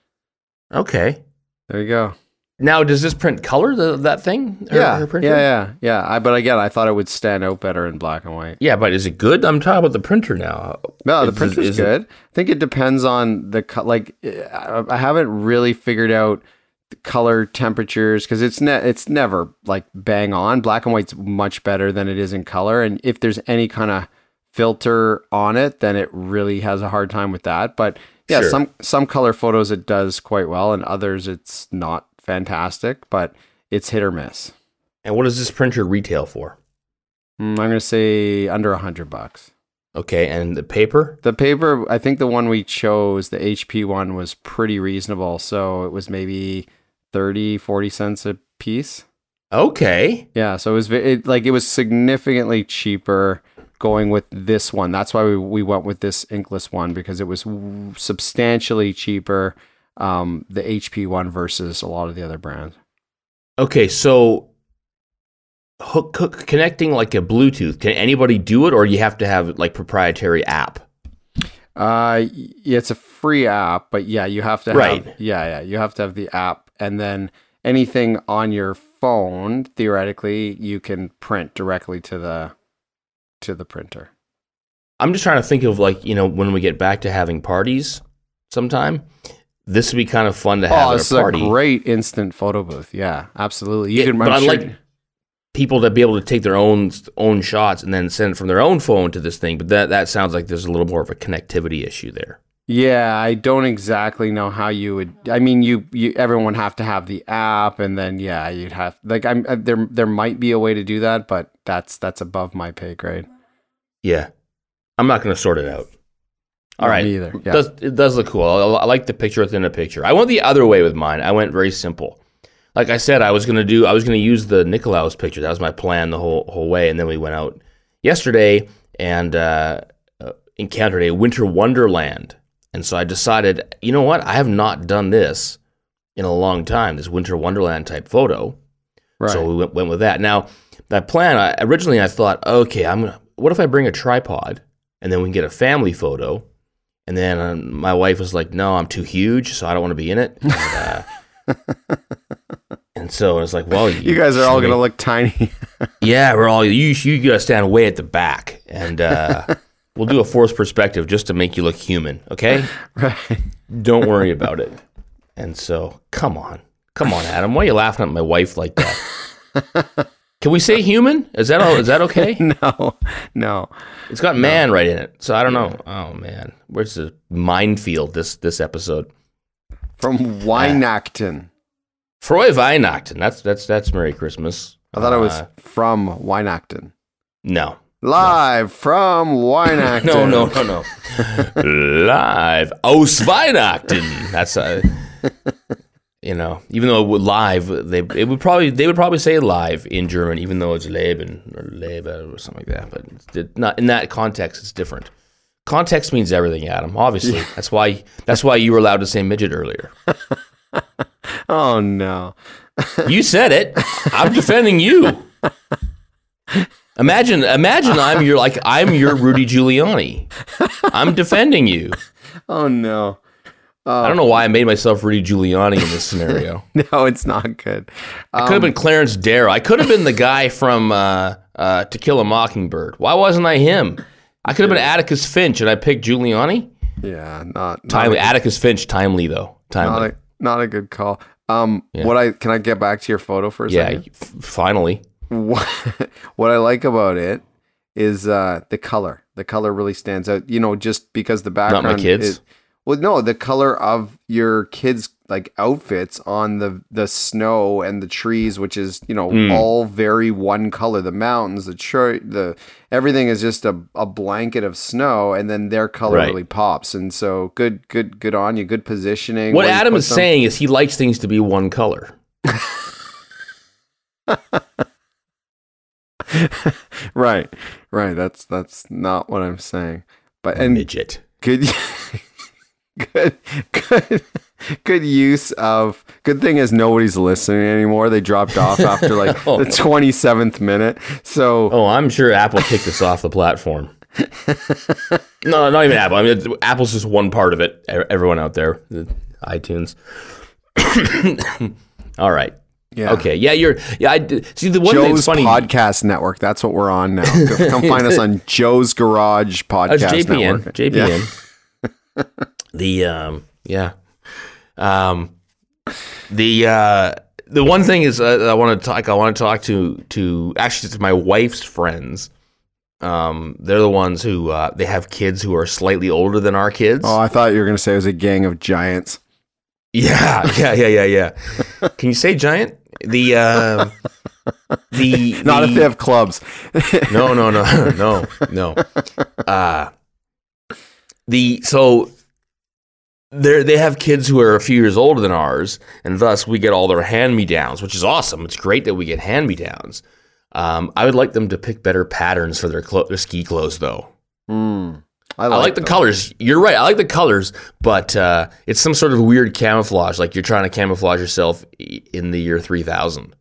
Okay. There you go. Now, does this print color, the, that thing? Her- yeah. her printer? yeah. Yeah. Yeah. I, but again, I thought it would stand out better in black and white. Yeah, but is it good? I'm talking about the printer now. No, the Is- printer's is it- good. I think it depends on the co- like. I I haven't really figured out the color temperatures because it's ne- it's never like bang on. Black and white's much better than it is in color, and if there's any kind of filter on it, then it really has a hard time with that. But yeah, Sure. some some color photos it does quite well, and others it's not fantastic, but it's hit or miss. And what does this printer retail for? Mm, I'm gonna say under a hundred bucks. Okay, and the paper? The paper, I think the one we chose, the H P one, was pretty reasonable. So it was maybe thirty, forty cents a piece. Okay. Yeah, so it was ve- it, like it was significantly cheaper going with this one. That's why we, we went with this inkless one, because it was w- substantially cheaper, um, the H P one versus a lot of the other brands. Okay, so hook, hook connecting like a Bluetooth. Can anybody do it, or you have to have like proprietary app? Uh, y- it's a free app, but yeah, you have to have, Right. yeah, yeah, you have to have the app, and then anything on your phone, theoretically, you can print directly to the to the printer. I'm just trying to think of like, you know, when we get back to having parties sometime, this would be kind of fun to have Oh, at it's a party. a great instant photo booth. Yeah, absolutely. You Yeah, can, but I'm I sure- like people to be able to take their own own shots and then send it from their own phone to this thing. But that, that sounds like there's a little more of a connectivity issue there. Yeah, I don't exactly know how you would. I mean, you, you everyone would have to have the app, and then yeah, you'd have like I'm uh, there. There might be a way to do that, but that's that's above my pay grade. Yeah. I'm not going to sort it out. All Not right. me either. It Yeah. does, it does look cool. I, I like the picture within a picture. I went the other way with mine. I went very simple. Like I said, I was going to do, I was going to use the Nicolaus picture. That was my plan the whole whole way. And then we went out yesterday and uh, uh, encountered a winter wonderland. And so I decided, you know what? I have not done this in a long time, this winter wonderland type photo. Right. So we went, went with that. Now, that plan, I, originally I thought, okay, I'm gonna. What if I bring a tripod and then we can get a family photo? And then uh, my wife was like, no, I'm too huge, so I don't want to be in it. And, uh, and so I was like, well, you, you guys are all me. going to look tiny. Yeah, we're all, you, you got to stand way at the back. And uh, we'll do a forced perspective just to make you look human, okay? Right. Don't worry about it. And so, come on. Come on, Adam. Why are you laughing at my wife like that? Can we say human? Is that all? Is that okay? No, no. It's got man right in it, so I don't know. Oh man, where's the minefield? This this episode from Weihnachten. Uh, Froy Weihnachten. That's that's that's Merry Christmas. I thought uh, it was from Weihnachten. No, live no. from Weihnachten. no, no, no, no. Live aus Weihnachten. That's uh, you know, even though it would live, they it would probably they would probably say live in German, even though it's Leben or Lebe or something like that. But it's not in that context. It's different. Context means everything, Adam. Obviously, yeah. that's why that's why you were allowed to say midget earlier. Oh no! You said it. I'm defending you. Imagine, imagine I'm your like I'm your Rudy Giuliani. I'm defending you. Oh no! Uh, I don't know why I made myself Rudy Giuliani in this scenario. No, it's not good. Um, I could have been Clarence Darrow. I could have been the guy from uh, uh, To Kill a Mockingbird. Why wasn't I him? I could have been Atticus Finch, and I picked Giuliani. Yeah, not, not timely. A, Atticus Finch, timely though. Timely. Not a, not a good call. Um, yeah. What I can I get back to your photo for a yeah, second? Yeah, f- finally. What, what I like about it is uh, the color. The color really stands out. You know, just because the background. Not my kids. Is, well, no, the color of your kids' like outfits on the the snow and the trees, which is you know mm. all very one color. The mountains, the tree, the everything is just a, a blanket of snow, and then their color right. really pops. And so, good, good, good on you. Good positioning. What Adam is them. saying is he likes things to be one color. Right, right. That's that's not what I'm saying. But and midget. Good. Good, good, good use of. Good thing is nobody's listening anymore. They dropped off after like oh. the twenty-seventh minute. So, oh, I'm sure Apple kicked us off the platform. No, not even Apple. I mean, Apple's just one part of it. Everyone out there, iTunes. All right. Yeah. Okay. Yeah, you're. Yeah. I see the one Joe's that's funny. Podcast Network. That's what we're on now. Come find us on Joe's Garage Podcast That's J P N. Network. J P N. Yeah. The um yeah um the uh the one thing is uh, I want to talk I want to talk to to actually to my wife's friends. Um they're the ones who uh they have kids who are slightly older than our kids. Oh, I thought you were going to say it was a gang of giants. Yeah, yeah, yeah, yeah, yeah. Can you say giant? The uh the not the, if they have clubs. no, no, no, no, no. Uh the so They they have kids who are a few years older than ours, and thus we get all their hand-me-downs, which is awesome. It's great that we get hand-me-downs. Um, I would like them to pick better patterns for their, clo- their ski clothes, though. Mm, I like, I like the colors. You're right. I like the colors, but uh, it's some sort of weird camouflage, like you're trying to camouflage yourself in the year three thousand.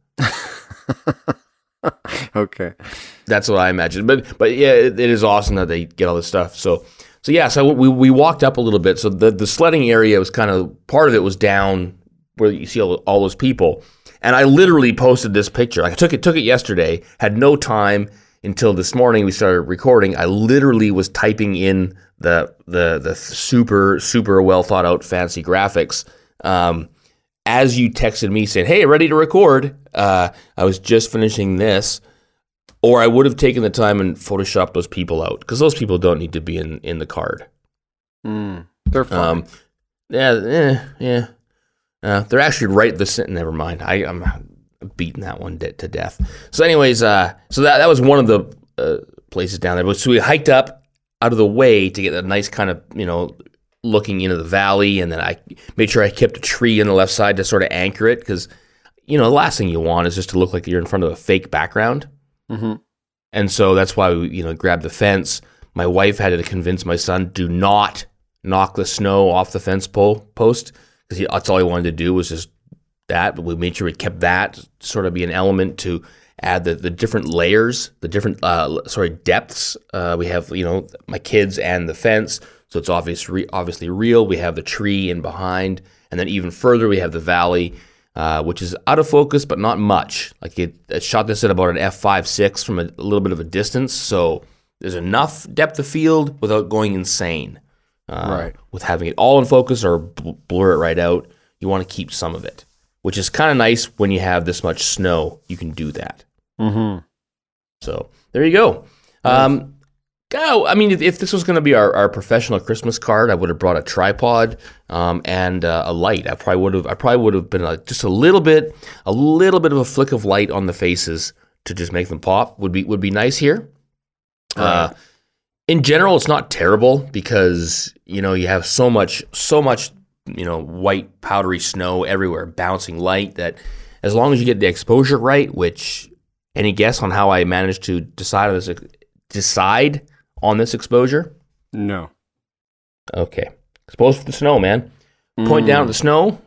Okay. That's what I imagine. But but yeah, it, it is awesome that they get all this stuff. So. So yeah, so we we walked up a little bit. So the, the sledding area was kind of, part of it was down where you see all, all those people. And I literally posted this picture. I took it took it yesterday, had no time until this morning we started recording. I literally was typing in the the the super, super well thought out fancy graphics. Um, as you texted me saying, hey, ready to record, uh, I was just finishing this. Or I would have taken the time and photoshopped those people out, because those people don't need to be in, in the card. Mm, they're fine. Um, yeah, eh, yeah. Uh, they're actually right the never mind. I, I'm beating that one to death. So, anyways, uh, so that that was one of the uh, places down there. But so we hiked up out of the way to get a nice kind of, you know, looking into the valley, and then I made sure I kept a tree on the left side to sort of anchor it, because you know the last thing you want is just to look like you're in front of a fake background. Mm-hmm. And so that's why we, you know, grabbed the fence. My wife had to convince my son, do not knock the snow off the fence pole post, because that's all he wanted to do was just that, but we made sure we kept that to sort of be an element to add the, the different layers, the different, uh, sorry, depths. Uh, we have, you know, my kids and the fence, so it's obvious, re- obviously real. We have the tree in behind, and then even further, we have the valley, uh, which is out of focus, but not much. Like it, it shot this at about an f five six from a, a little bit of a distance, so there's enough depth of field without going insane. Uh, right. With having it all in focus or bl- blur it right out, you want to keep some of it, which is kind of nice when you have this much snow. You can do that. Mm-hmm. So there you go. Um, go. I mean, if, if this was going to be our, our professional Christmas card, I would have brought a tripod um, and uh, a light. I probably would have. I probably would have been a, just a little bit, a little bit of a flick of light on the faces to just make them pop. Would be would be nice here. Right. Uh, in general, it's not terrible because you know you have so much, so much, you know, white powdery snow everywhere, bouncing light. That as long as you get the exposure right, which. Any guess on how I managed to decide on this? Decide on this exposure? No. Okay. Expose for the snow, man. Mm. Point down at the snow.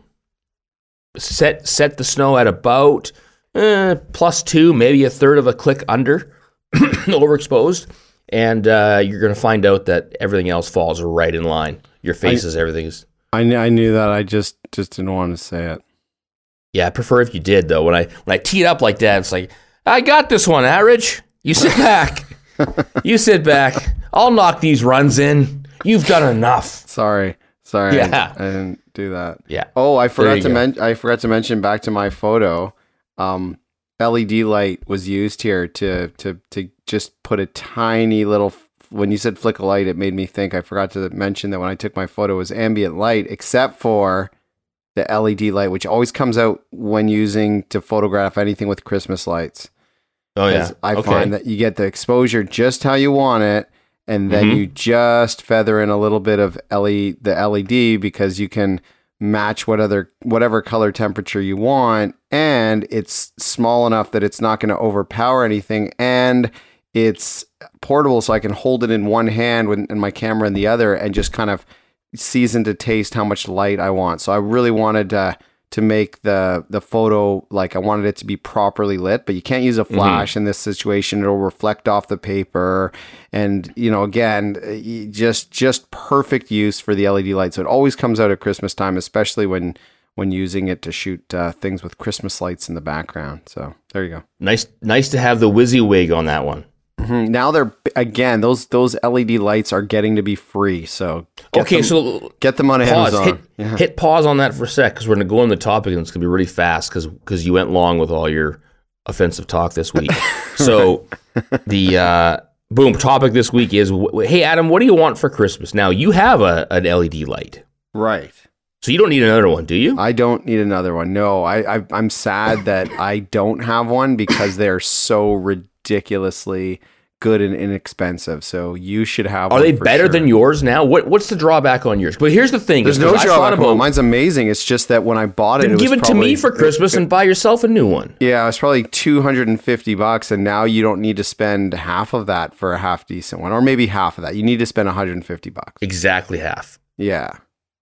Set set the snow at about eh, plus two, maybe a third of a click under, overexposed, and uh, you're going to find out that everything else falls right in line. Your faces, I, everything is. I knew, I knew that. I just just didn't want to say it. Yeah, I prefer if you did though. When I when I tee it up like that, it's like. I got this one, Rich. You sit back. You sit back. I'll knock these runs in. You've done enough. Sorry. Sorry. Yeah. I, I didn't do that. Yeah. Oh, I forgot to mention I forgot to mention back to my photo. Um, L E D light was used here to to to just put a tiny little when you said flick of light, it made me think I forgot to mention that when I took my photo it was ambient light, except for the L E D light, which always comes out when using to photograph anything with Christmas lights. Oh yeah, I okay. find that you get the exposure just how you want it, and then mm-hmm. you just feather in a little bit of L E D, the L E D, because you can match what other whatever color temperature you want, and it's small enough that it's not going to overpower anything, and it's portable, so I can hold it in one hand with, and my camera in the other, and just kind of season to taste how much light I want. So I really wanted to. to make the the photo, like I wanted it to be properly lit, but you can't use a flash mm-hmm. in this situation. It'll reflect off the paper. And, you know, again, just just perfect use for the L E D light. So it always comes out at Christmas time, especially when when using it to shoot uh, things with Christmas lights in the background. So there you go. Nice nice to have the WYSIWYG on that one. Mm-hmm. Now they're, again, those those L E D lights are getting to be free. So okay, them, so get them on pause. Amazon. Hit, yeah. hit pause on that for a sec because we're going to go on the topic and it's going to be really fast because because you went long with all your offensive talk this week. So the uh, boom topic this week is, hey, Adam, what do you want for Christmas? Now, you have a an L E D light. Right. So you don't need another one, do you? I don't need another one. No, I, I I'm sad that I don't have one because they're so ridiculously good and inexpensive. So you should have. Are one they for better sure. than yours now? What What's the drawback on yours? But here's the thing: there's no drawback. About, mine's amazing. It's just that when I bought it, then it give was it probably, to me for Christmas and buy yourself a new one. Yeah, it was probably two hundred and fifty bucks, and now you don't need to spend half of that for a half decent one, or maybe half of that. You need to spend one hundred and fifty bucks. Exactly half. Yeah.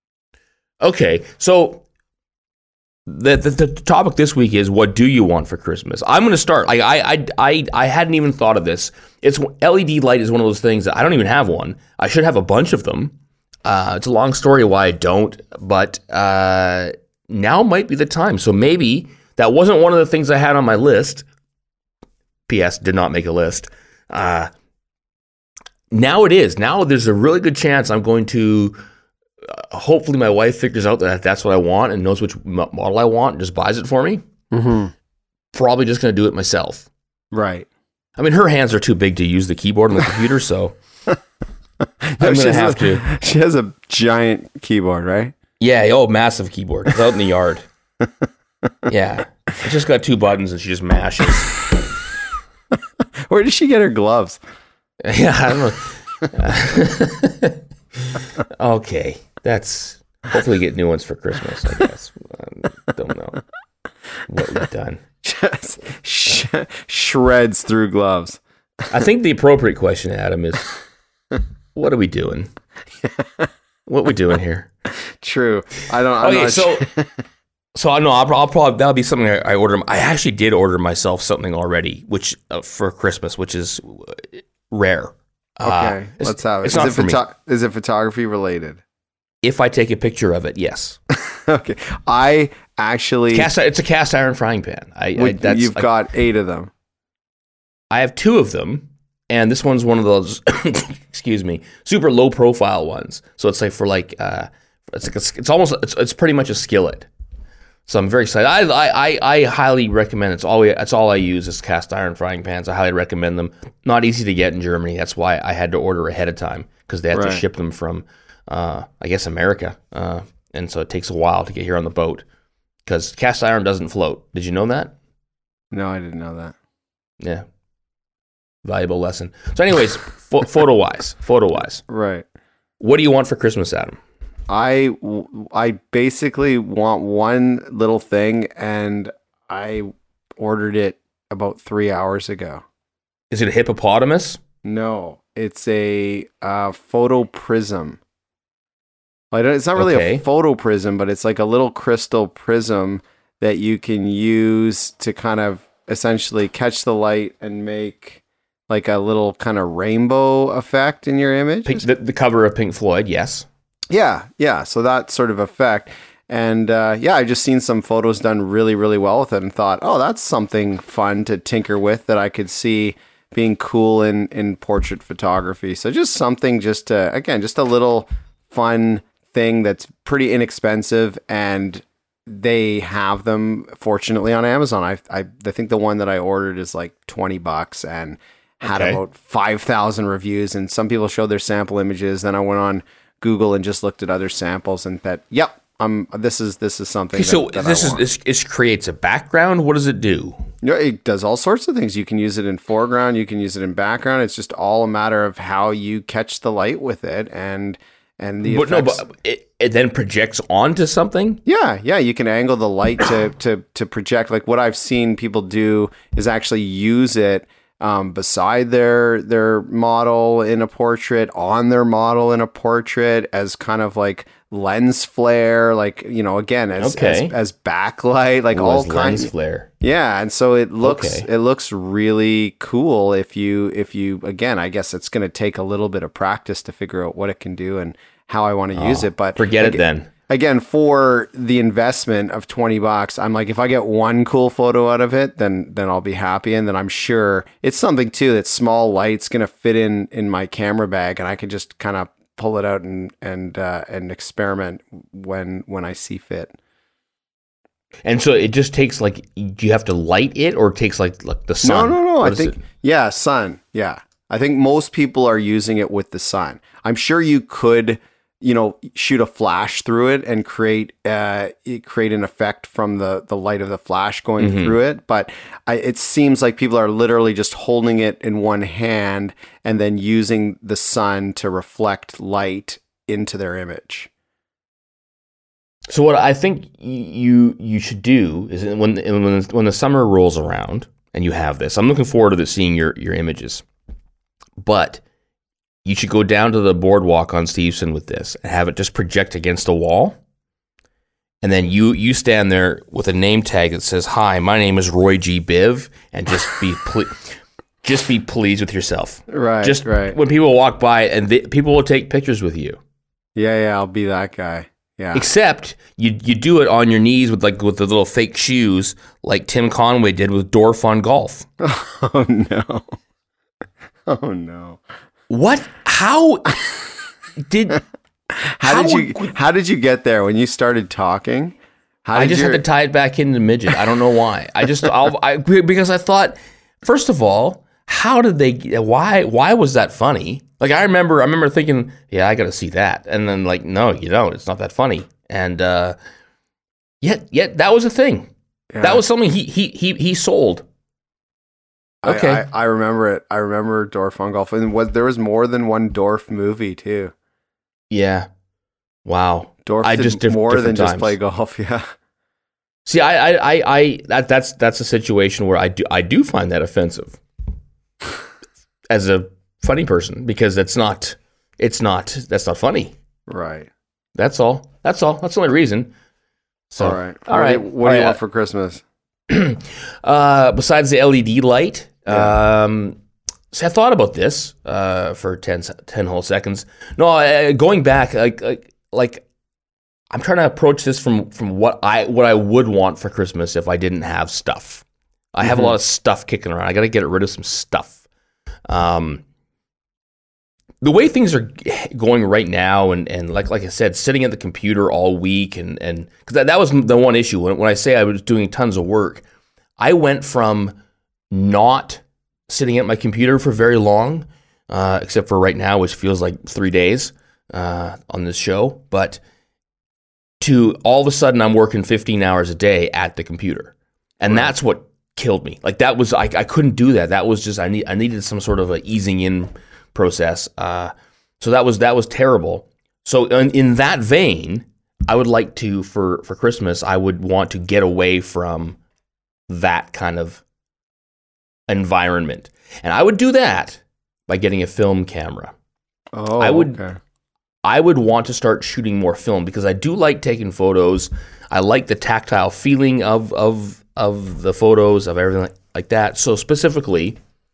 Okay, so. The, the the topic this week is, what do you want for Christmas? I'm going to start. Like I, I I I hadn't even thought of this. It's L E D light is one of those things that I don't even have one. I should have a bunch of them. Uh, it's a long story why I don't, but uh, now might be the time. So maybe that wasn't one of the things I had on my list. P S did not make a list. Uh, now it is. Now there's a really good chance I'm going to. Uh, hopefully my wife figures out that that's what I want and knows which model I want and just buys it for me. Mm-hmm. Probably just going to do it myself. Right. I mean, her hands are too big to use the keyboard on the computer, so I'm going to have a, to. She has a giant keyboard, right? Yeah, oh, massive keyboard. It's out in the yard. Yeah. It's just got two buttons and she just mashes. Where did she get her gloves? Yeah, I don't know. Okay. That's hopefully get new ones for Christmas, I guess. Um, don't know what we've done. Just sh- shreds through gloves. I think the appropriate question, Adam, is what are we doing? What are we doing here? True. I don't. I'm okay, not so sure. So I know I'll, I'll probably that'll be something I, I order. I actually did order myself something already, which uh, for Christmas, which is rare. Okay, uh, let's have it. It's is not it for photo- me. Is it photography related? If I take a picture of it, yes. Okay, I actually Cast, it's a cast iron frying pan. I, I that's, you've I, got eight of them. I have two of them, and this one's one of those. excuse me, super low profile ones. So it's like for like uh, it's like a, it's almost it's, it's pretty much a skillet. So I'm very excited. I, I, I highly recommend. It's all that's all I use is cast iron frying pans. I highly recommend them. Not easy to get in Germany. That's why I had to order ahead of time because they have Right. to ship them from, uh, I guess America, uh, and so it takes a while to get here on the boat because cast iron doesn't float. Did you know that? No, I didn't know that. Yeah, valuable lesson. So, anyways, pho- photo wise, photo wise, Right. what do you want for Christmas, Adam? I, I basically want one little thing, and I ordered it about three hours ago. Is it a hippopotamus? No, it's a uh, photo prism. Like, it's not really Okay. a photo prism, but it's like a little crystal prism that you can use to kind of essentially catch the light and make like a little kind of rainbow effect in your image. Pink, the, the cover of Pink Floyd, yes. Yeah, yeah. So that sort of effect. And uh, yeah, I just seen some photos done really, really well with it and thought, oh, that's something fun to tinker with that I could see being cool in, in portrait photography. So just something just to, again, just a little fun thing that's pretty inexpensive, and they have them fortunately on Amazon. I, I, I think the one that I ordered is like twenty bucks and had Okay. about five thousand reviews, and some people showed their sample images. Then I went on Google and just looked at other samples and thought, yep, um, this is this is something. Okay, so that, that this I is want. this, this creates a background. What does it do? You know, it does all sorts of things. You can use it in foreground, you can use it in background. It's just all a matter of how you catch the light with it, and and the But no, effects. but it, it then projects onto something. Yeah, yeah, you can angle the light to to to project. Like what I've seen people do is actually use it um, beside their their model in a portrait, on their model in a portrait, as kind of like lens flare, like, you know, again, as Okay. as, as backlight, like Ooh, all as kinds. lens flare. Yeah, and so it looks Okay. it looks really cool if you if you again, I guess it's going to take a little bit of practice to figure out what it can do and how I want to use it, but Forget it aga- then. Again, for the investment of twenty bucks, I'm like, if I get one cool photo out of it, then then I'll be happy, and then I'm sure it's something too that small light's going to fit in in my camera bag, and I can just kind of pull it out and and uh, and experiment when when I see fit. And so it just takes like, do you have to light it, or it takes like like the sun? No, no, no. What I is think, it? yeah, sun. Yeah. I think most people are using it with the sun. I'm sure you could, you know, shoot a flash through it and create uh, create an effect from the, the light of the flash going Mm-hmm. through it. But I, it seems like people are literally just holding it in one hand and then using the sun to reflect light into their image. So what I think y- you you should do is when when when the summer rolls around and you have this, I'm looking forward to the, seeing your your images. But you should go down to the boardwalk on Stevenson with this and have it just project against a wall. And then you you stand there with a name tag that says, "Hi, my name is Roy G. Biv," and just be ple- just be pleased with yourself. Right, Just right. when people walk by, and they, people will take pictures with you. Yeah, yeah, I'll be that guy. Yeah. Except you you do it on your knees with like with the little fake shoes, like Tim Conway did with Dorf on Golf. Oh, no. Oh, no. What? How did? How, did you how did you get there when you started talking? How I did just your- had to tie it back into midget. I don't know why. I just I'll, I because I thought, first of all, how did they? Why why was that funny? Like I remember I remember thinking, yeah, I got to see that, and then like, no, you don't. It's not that funny. And uh, yet yet that was a thing. Yeah. That was something he he he he sold. I- Okay. I, I remember it. I remember Dorf on Golf, and was there was more than one Dorf movie too. Yeah. Wow. Dorf I did just diff- more than different just times. play golf. Yeah. See, I, I, I, I that that's that's a situation where I do I do find that offensive as a funny person because that's not it's not that's not funny. Right. That's all. That's all. That's the only reason. So, all right. All what right. Do you, what all do you right. want for Christmas? uh, besides the L E D light, Yeah. um, so I thought about this uh, for ten, ten whole seconds. No, uh, going back, like, like, like, I'm trying to approach this from from what I what I would want for Christmas if I didn't have stuff. I have mm-hmm. a lot of stuff kicking around. I got to get rid of some stuff. Um, the way things are going right now, and, and like like I said, sitting at the computer all week, and and because that, that was the one issue. When, when I say I was doing tons of work, I went from not sitting at my computer for very long, uh, except for right now, which feels like three days uh, on this show, but to all of a sudden I'm working fifteen hours a day at the computer, and right. that's what killed me. Like that was I, I couldn't do that. That was just I need I needed some sort of a easing in process. Uh, so that was that was terrible. So in, in that vein, I would like to for for Christmas I would want to get away from that kind of environment, and I would do that by getting a film camera. Oh, I would. Okay. I would want to start shooting more film because I do like taking photos. I like the tactile feeling of of of the photos, of everything like, like that. So specifically,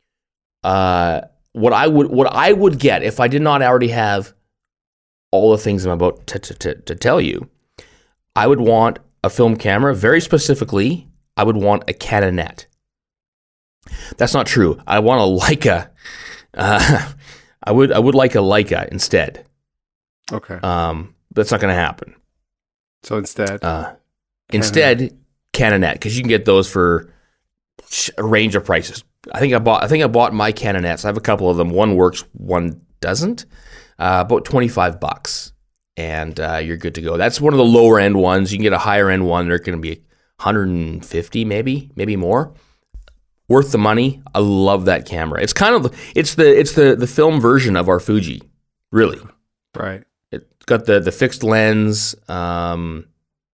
uh, what I would what I would get if I did not already have all the things I'm about to, to, to, to tell you, I would want a film camera. Very specifically, I would want a Canonet. That's not true. I want a Leica. Uh, I would I would like a Leica instead. Okay. Um, that's not going to happen. So instead, uh, instead, Canonet, because you can get those for a range of prices. I think I bought. I think I bought my Canonets. I have a couple of them. One works, one doesn't. Uh, about twenty-five bucks, and uh, you're good to go. That's one of the lower end ones. You can get a higher end one. They're going to be one hundred fifty, maybe, maybe more. Worth the money. I love that camera. It's kind of it's the it's the the film version of our Fuji, really. Right. It's got the, the fixed lens. Um,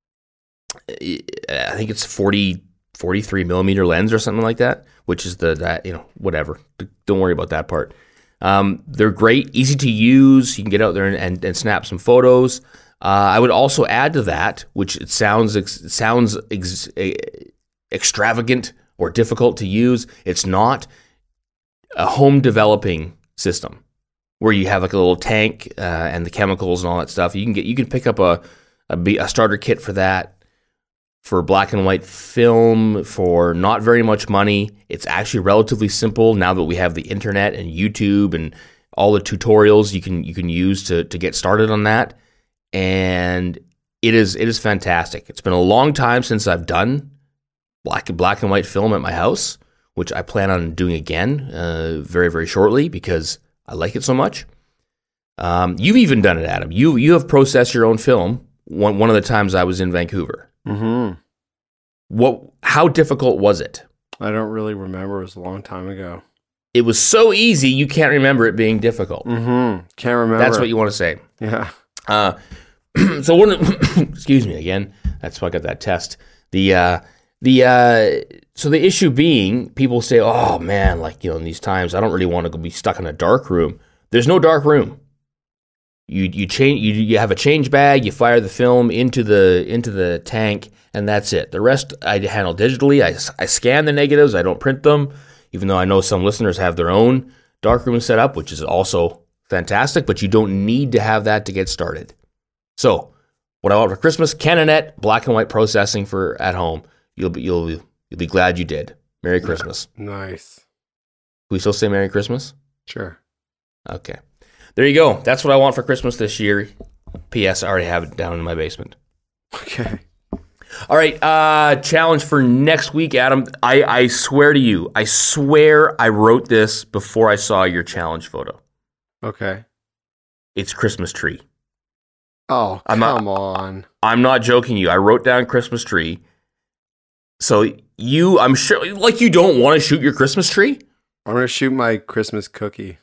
I think it's forty, forty-three millimeter lens or something like that, which is the, that, you know, whatever. Don't worry about that part. Um, they're great, easy to use. You can get out there and, and, and snap some photos. Uh, I would also add to that, which it sounds, it sounds ex, extravagant or difficult to use. It's not a home developing system, where you have like a little tank uh, and the chemicals and all that stuff. You can get you can pick up a, a a starter kit for that, for black and white film, for not very much money. It's actually relatively simple now that we have the internet and YouTube and all the tutorials you can you can use to to get started on that. And it is it is fantastic. It's been a long time since I've done black black and white film at my house, which I plan on doing again uh, very very shortly because I like it so much. Um, you've even done it, Adam. You you have processed your own film one one of the times I was in Vancouver. Mm-hmm. What? How difficult was it? I don't really remember. It was a long time ago. It was so easy you can't remember it being difficult. Mm-hmm. Can't remember. That's what you want to say. Yeah. Uh, so one. Excuse me again. That's why I got that test. The uh, the uh, so the issue being, people say, "Oh man, like you know, in these times, I don't really want to be stuck in a dark room." There's no dark room. You you change you you have a change bag. You fire the film into the into the tank, and that's it. The rest I handle digitally. I I scan the negatives. I don't print them, even though I know some listeners have their own darkroom set up, which is also fantastic. But you don't need to have that to get started. So, what I want for Christmas: Canonet, black and white processing for at home. You'll be you'll you'll be glad you did. Merry Christmas. Nice. Can we still say Merry Christmas? Sure. Okay. There you go. That's what I want for Christmas this year. P S. I already have it down in my basement. Okay. All right. Uh, challenge for next week, Adam. I, I swear to you, I swear I wrote this before I saw your challenge photo. Okay. It's Christmas tree. Oh, I'm come not, on. I'm not joking you. I wrote down Christmas tree. So you, I'm sure, like you don't want to shoot your Christmas tree? I'm going to shoot my Christmas cookie.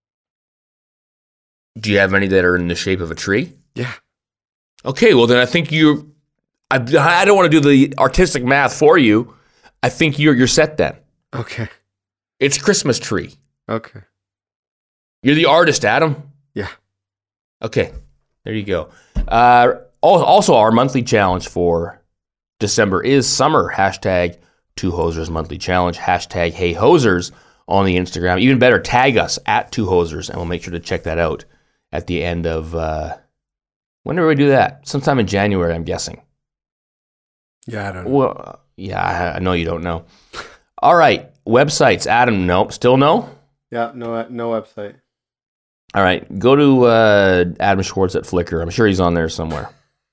Do you have any that are in the shape of a tree? Yeah. Okay, well then I think you, I, I don't want to do the artistic math for you. I think you're you're set then. Okay. It's Christmas tree. Okay. You're the artist, Adam. Yeah. Okay, there you go. Uh, also, our monthly challenge for December is summer. Hashtag Two Hosers Monthly Challenge. Hashtag Hey Hosers on the Instagram. Even better, tag us at Two Hosers, and we'll make sure to check that out at the end of, uh, when do we do that? Sometime in January, I'm guessing. Yeah, I don't know. Well, yeah, I know you don't know. All right, websites. Adam, nope, still no? Yeah, no, no website. All right, go to uh, Adam Schwartz at Flickr. I'm sure he's on there somewhere.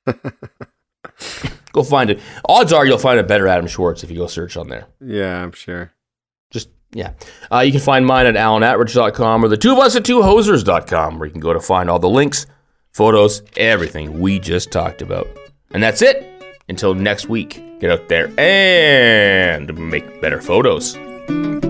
Go find it. Odds are you'll find a better Adam Schwartz if you go search on there. Yeah, I'm sure. Just, yeah. Uh, you can find mine at alan atridge dot com or the two of us at two hosers dot com, where you can go to find all the links, photos, everything we just talked about. And that's it. Until next week, get out there and make better photos.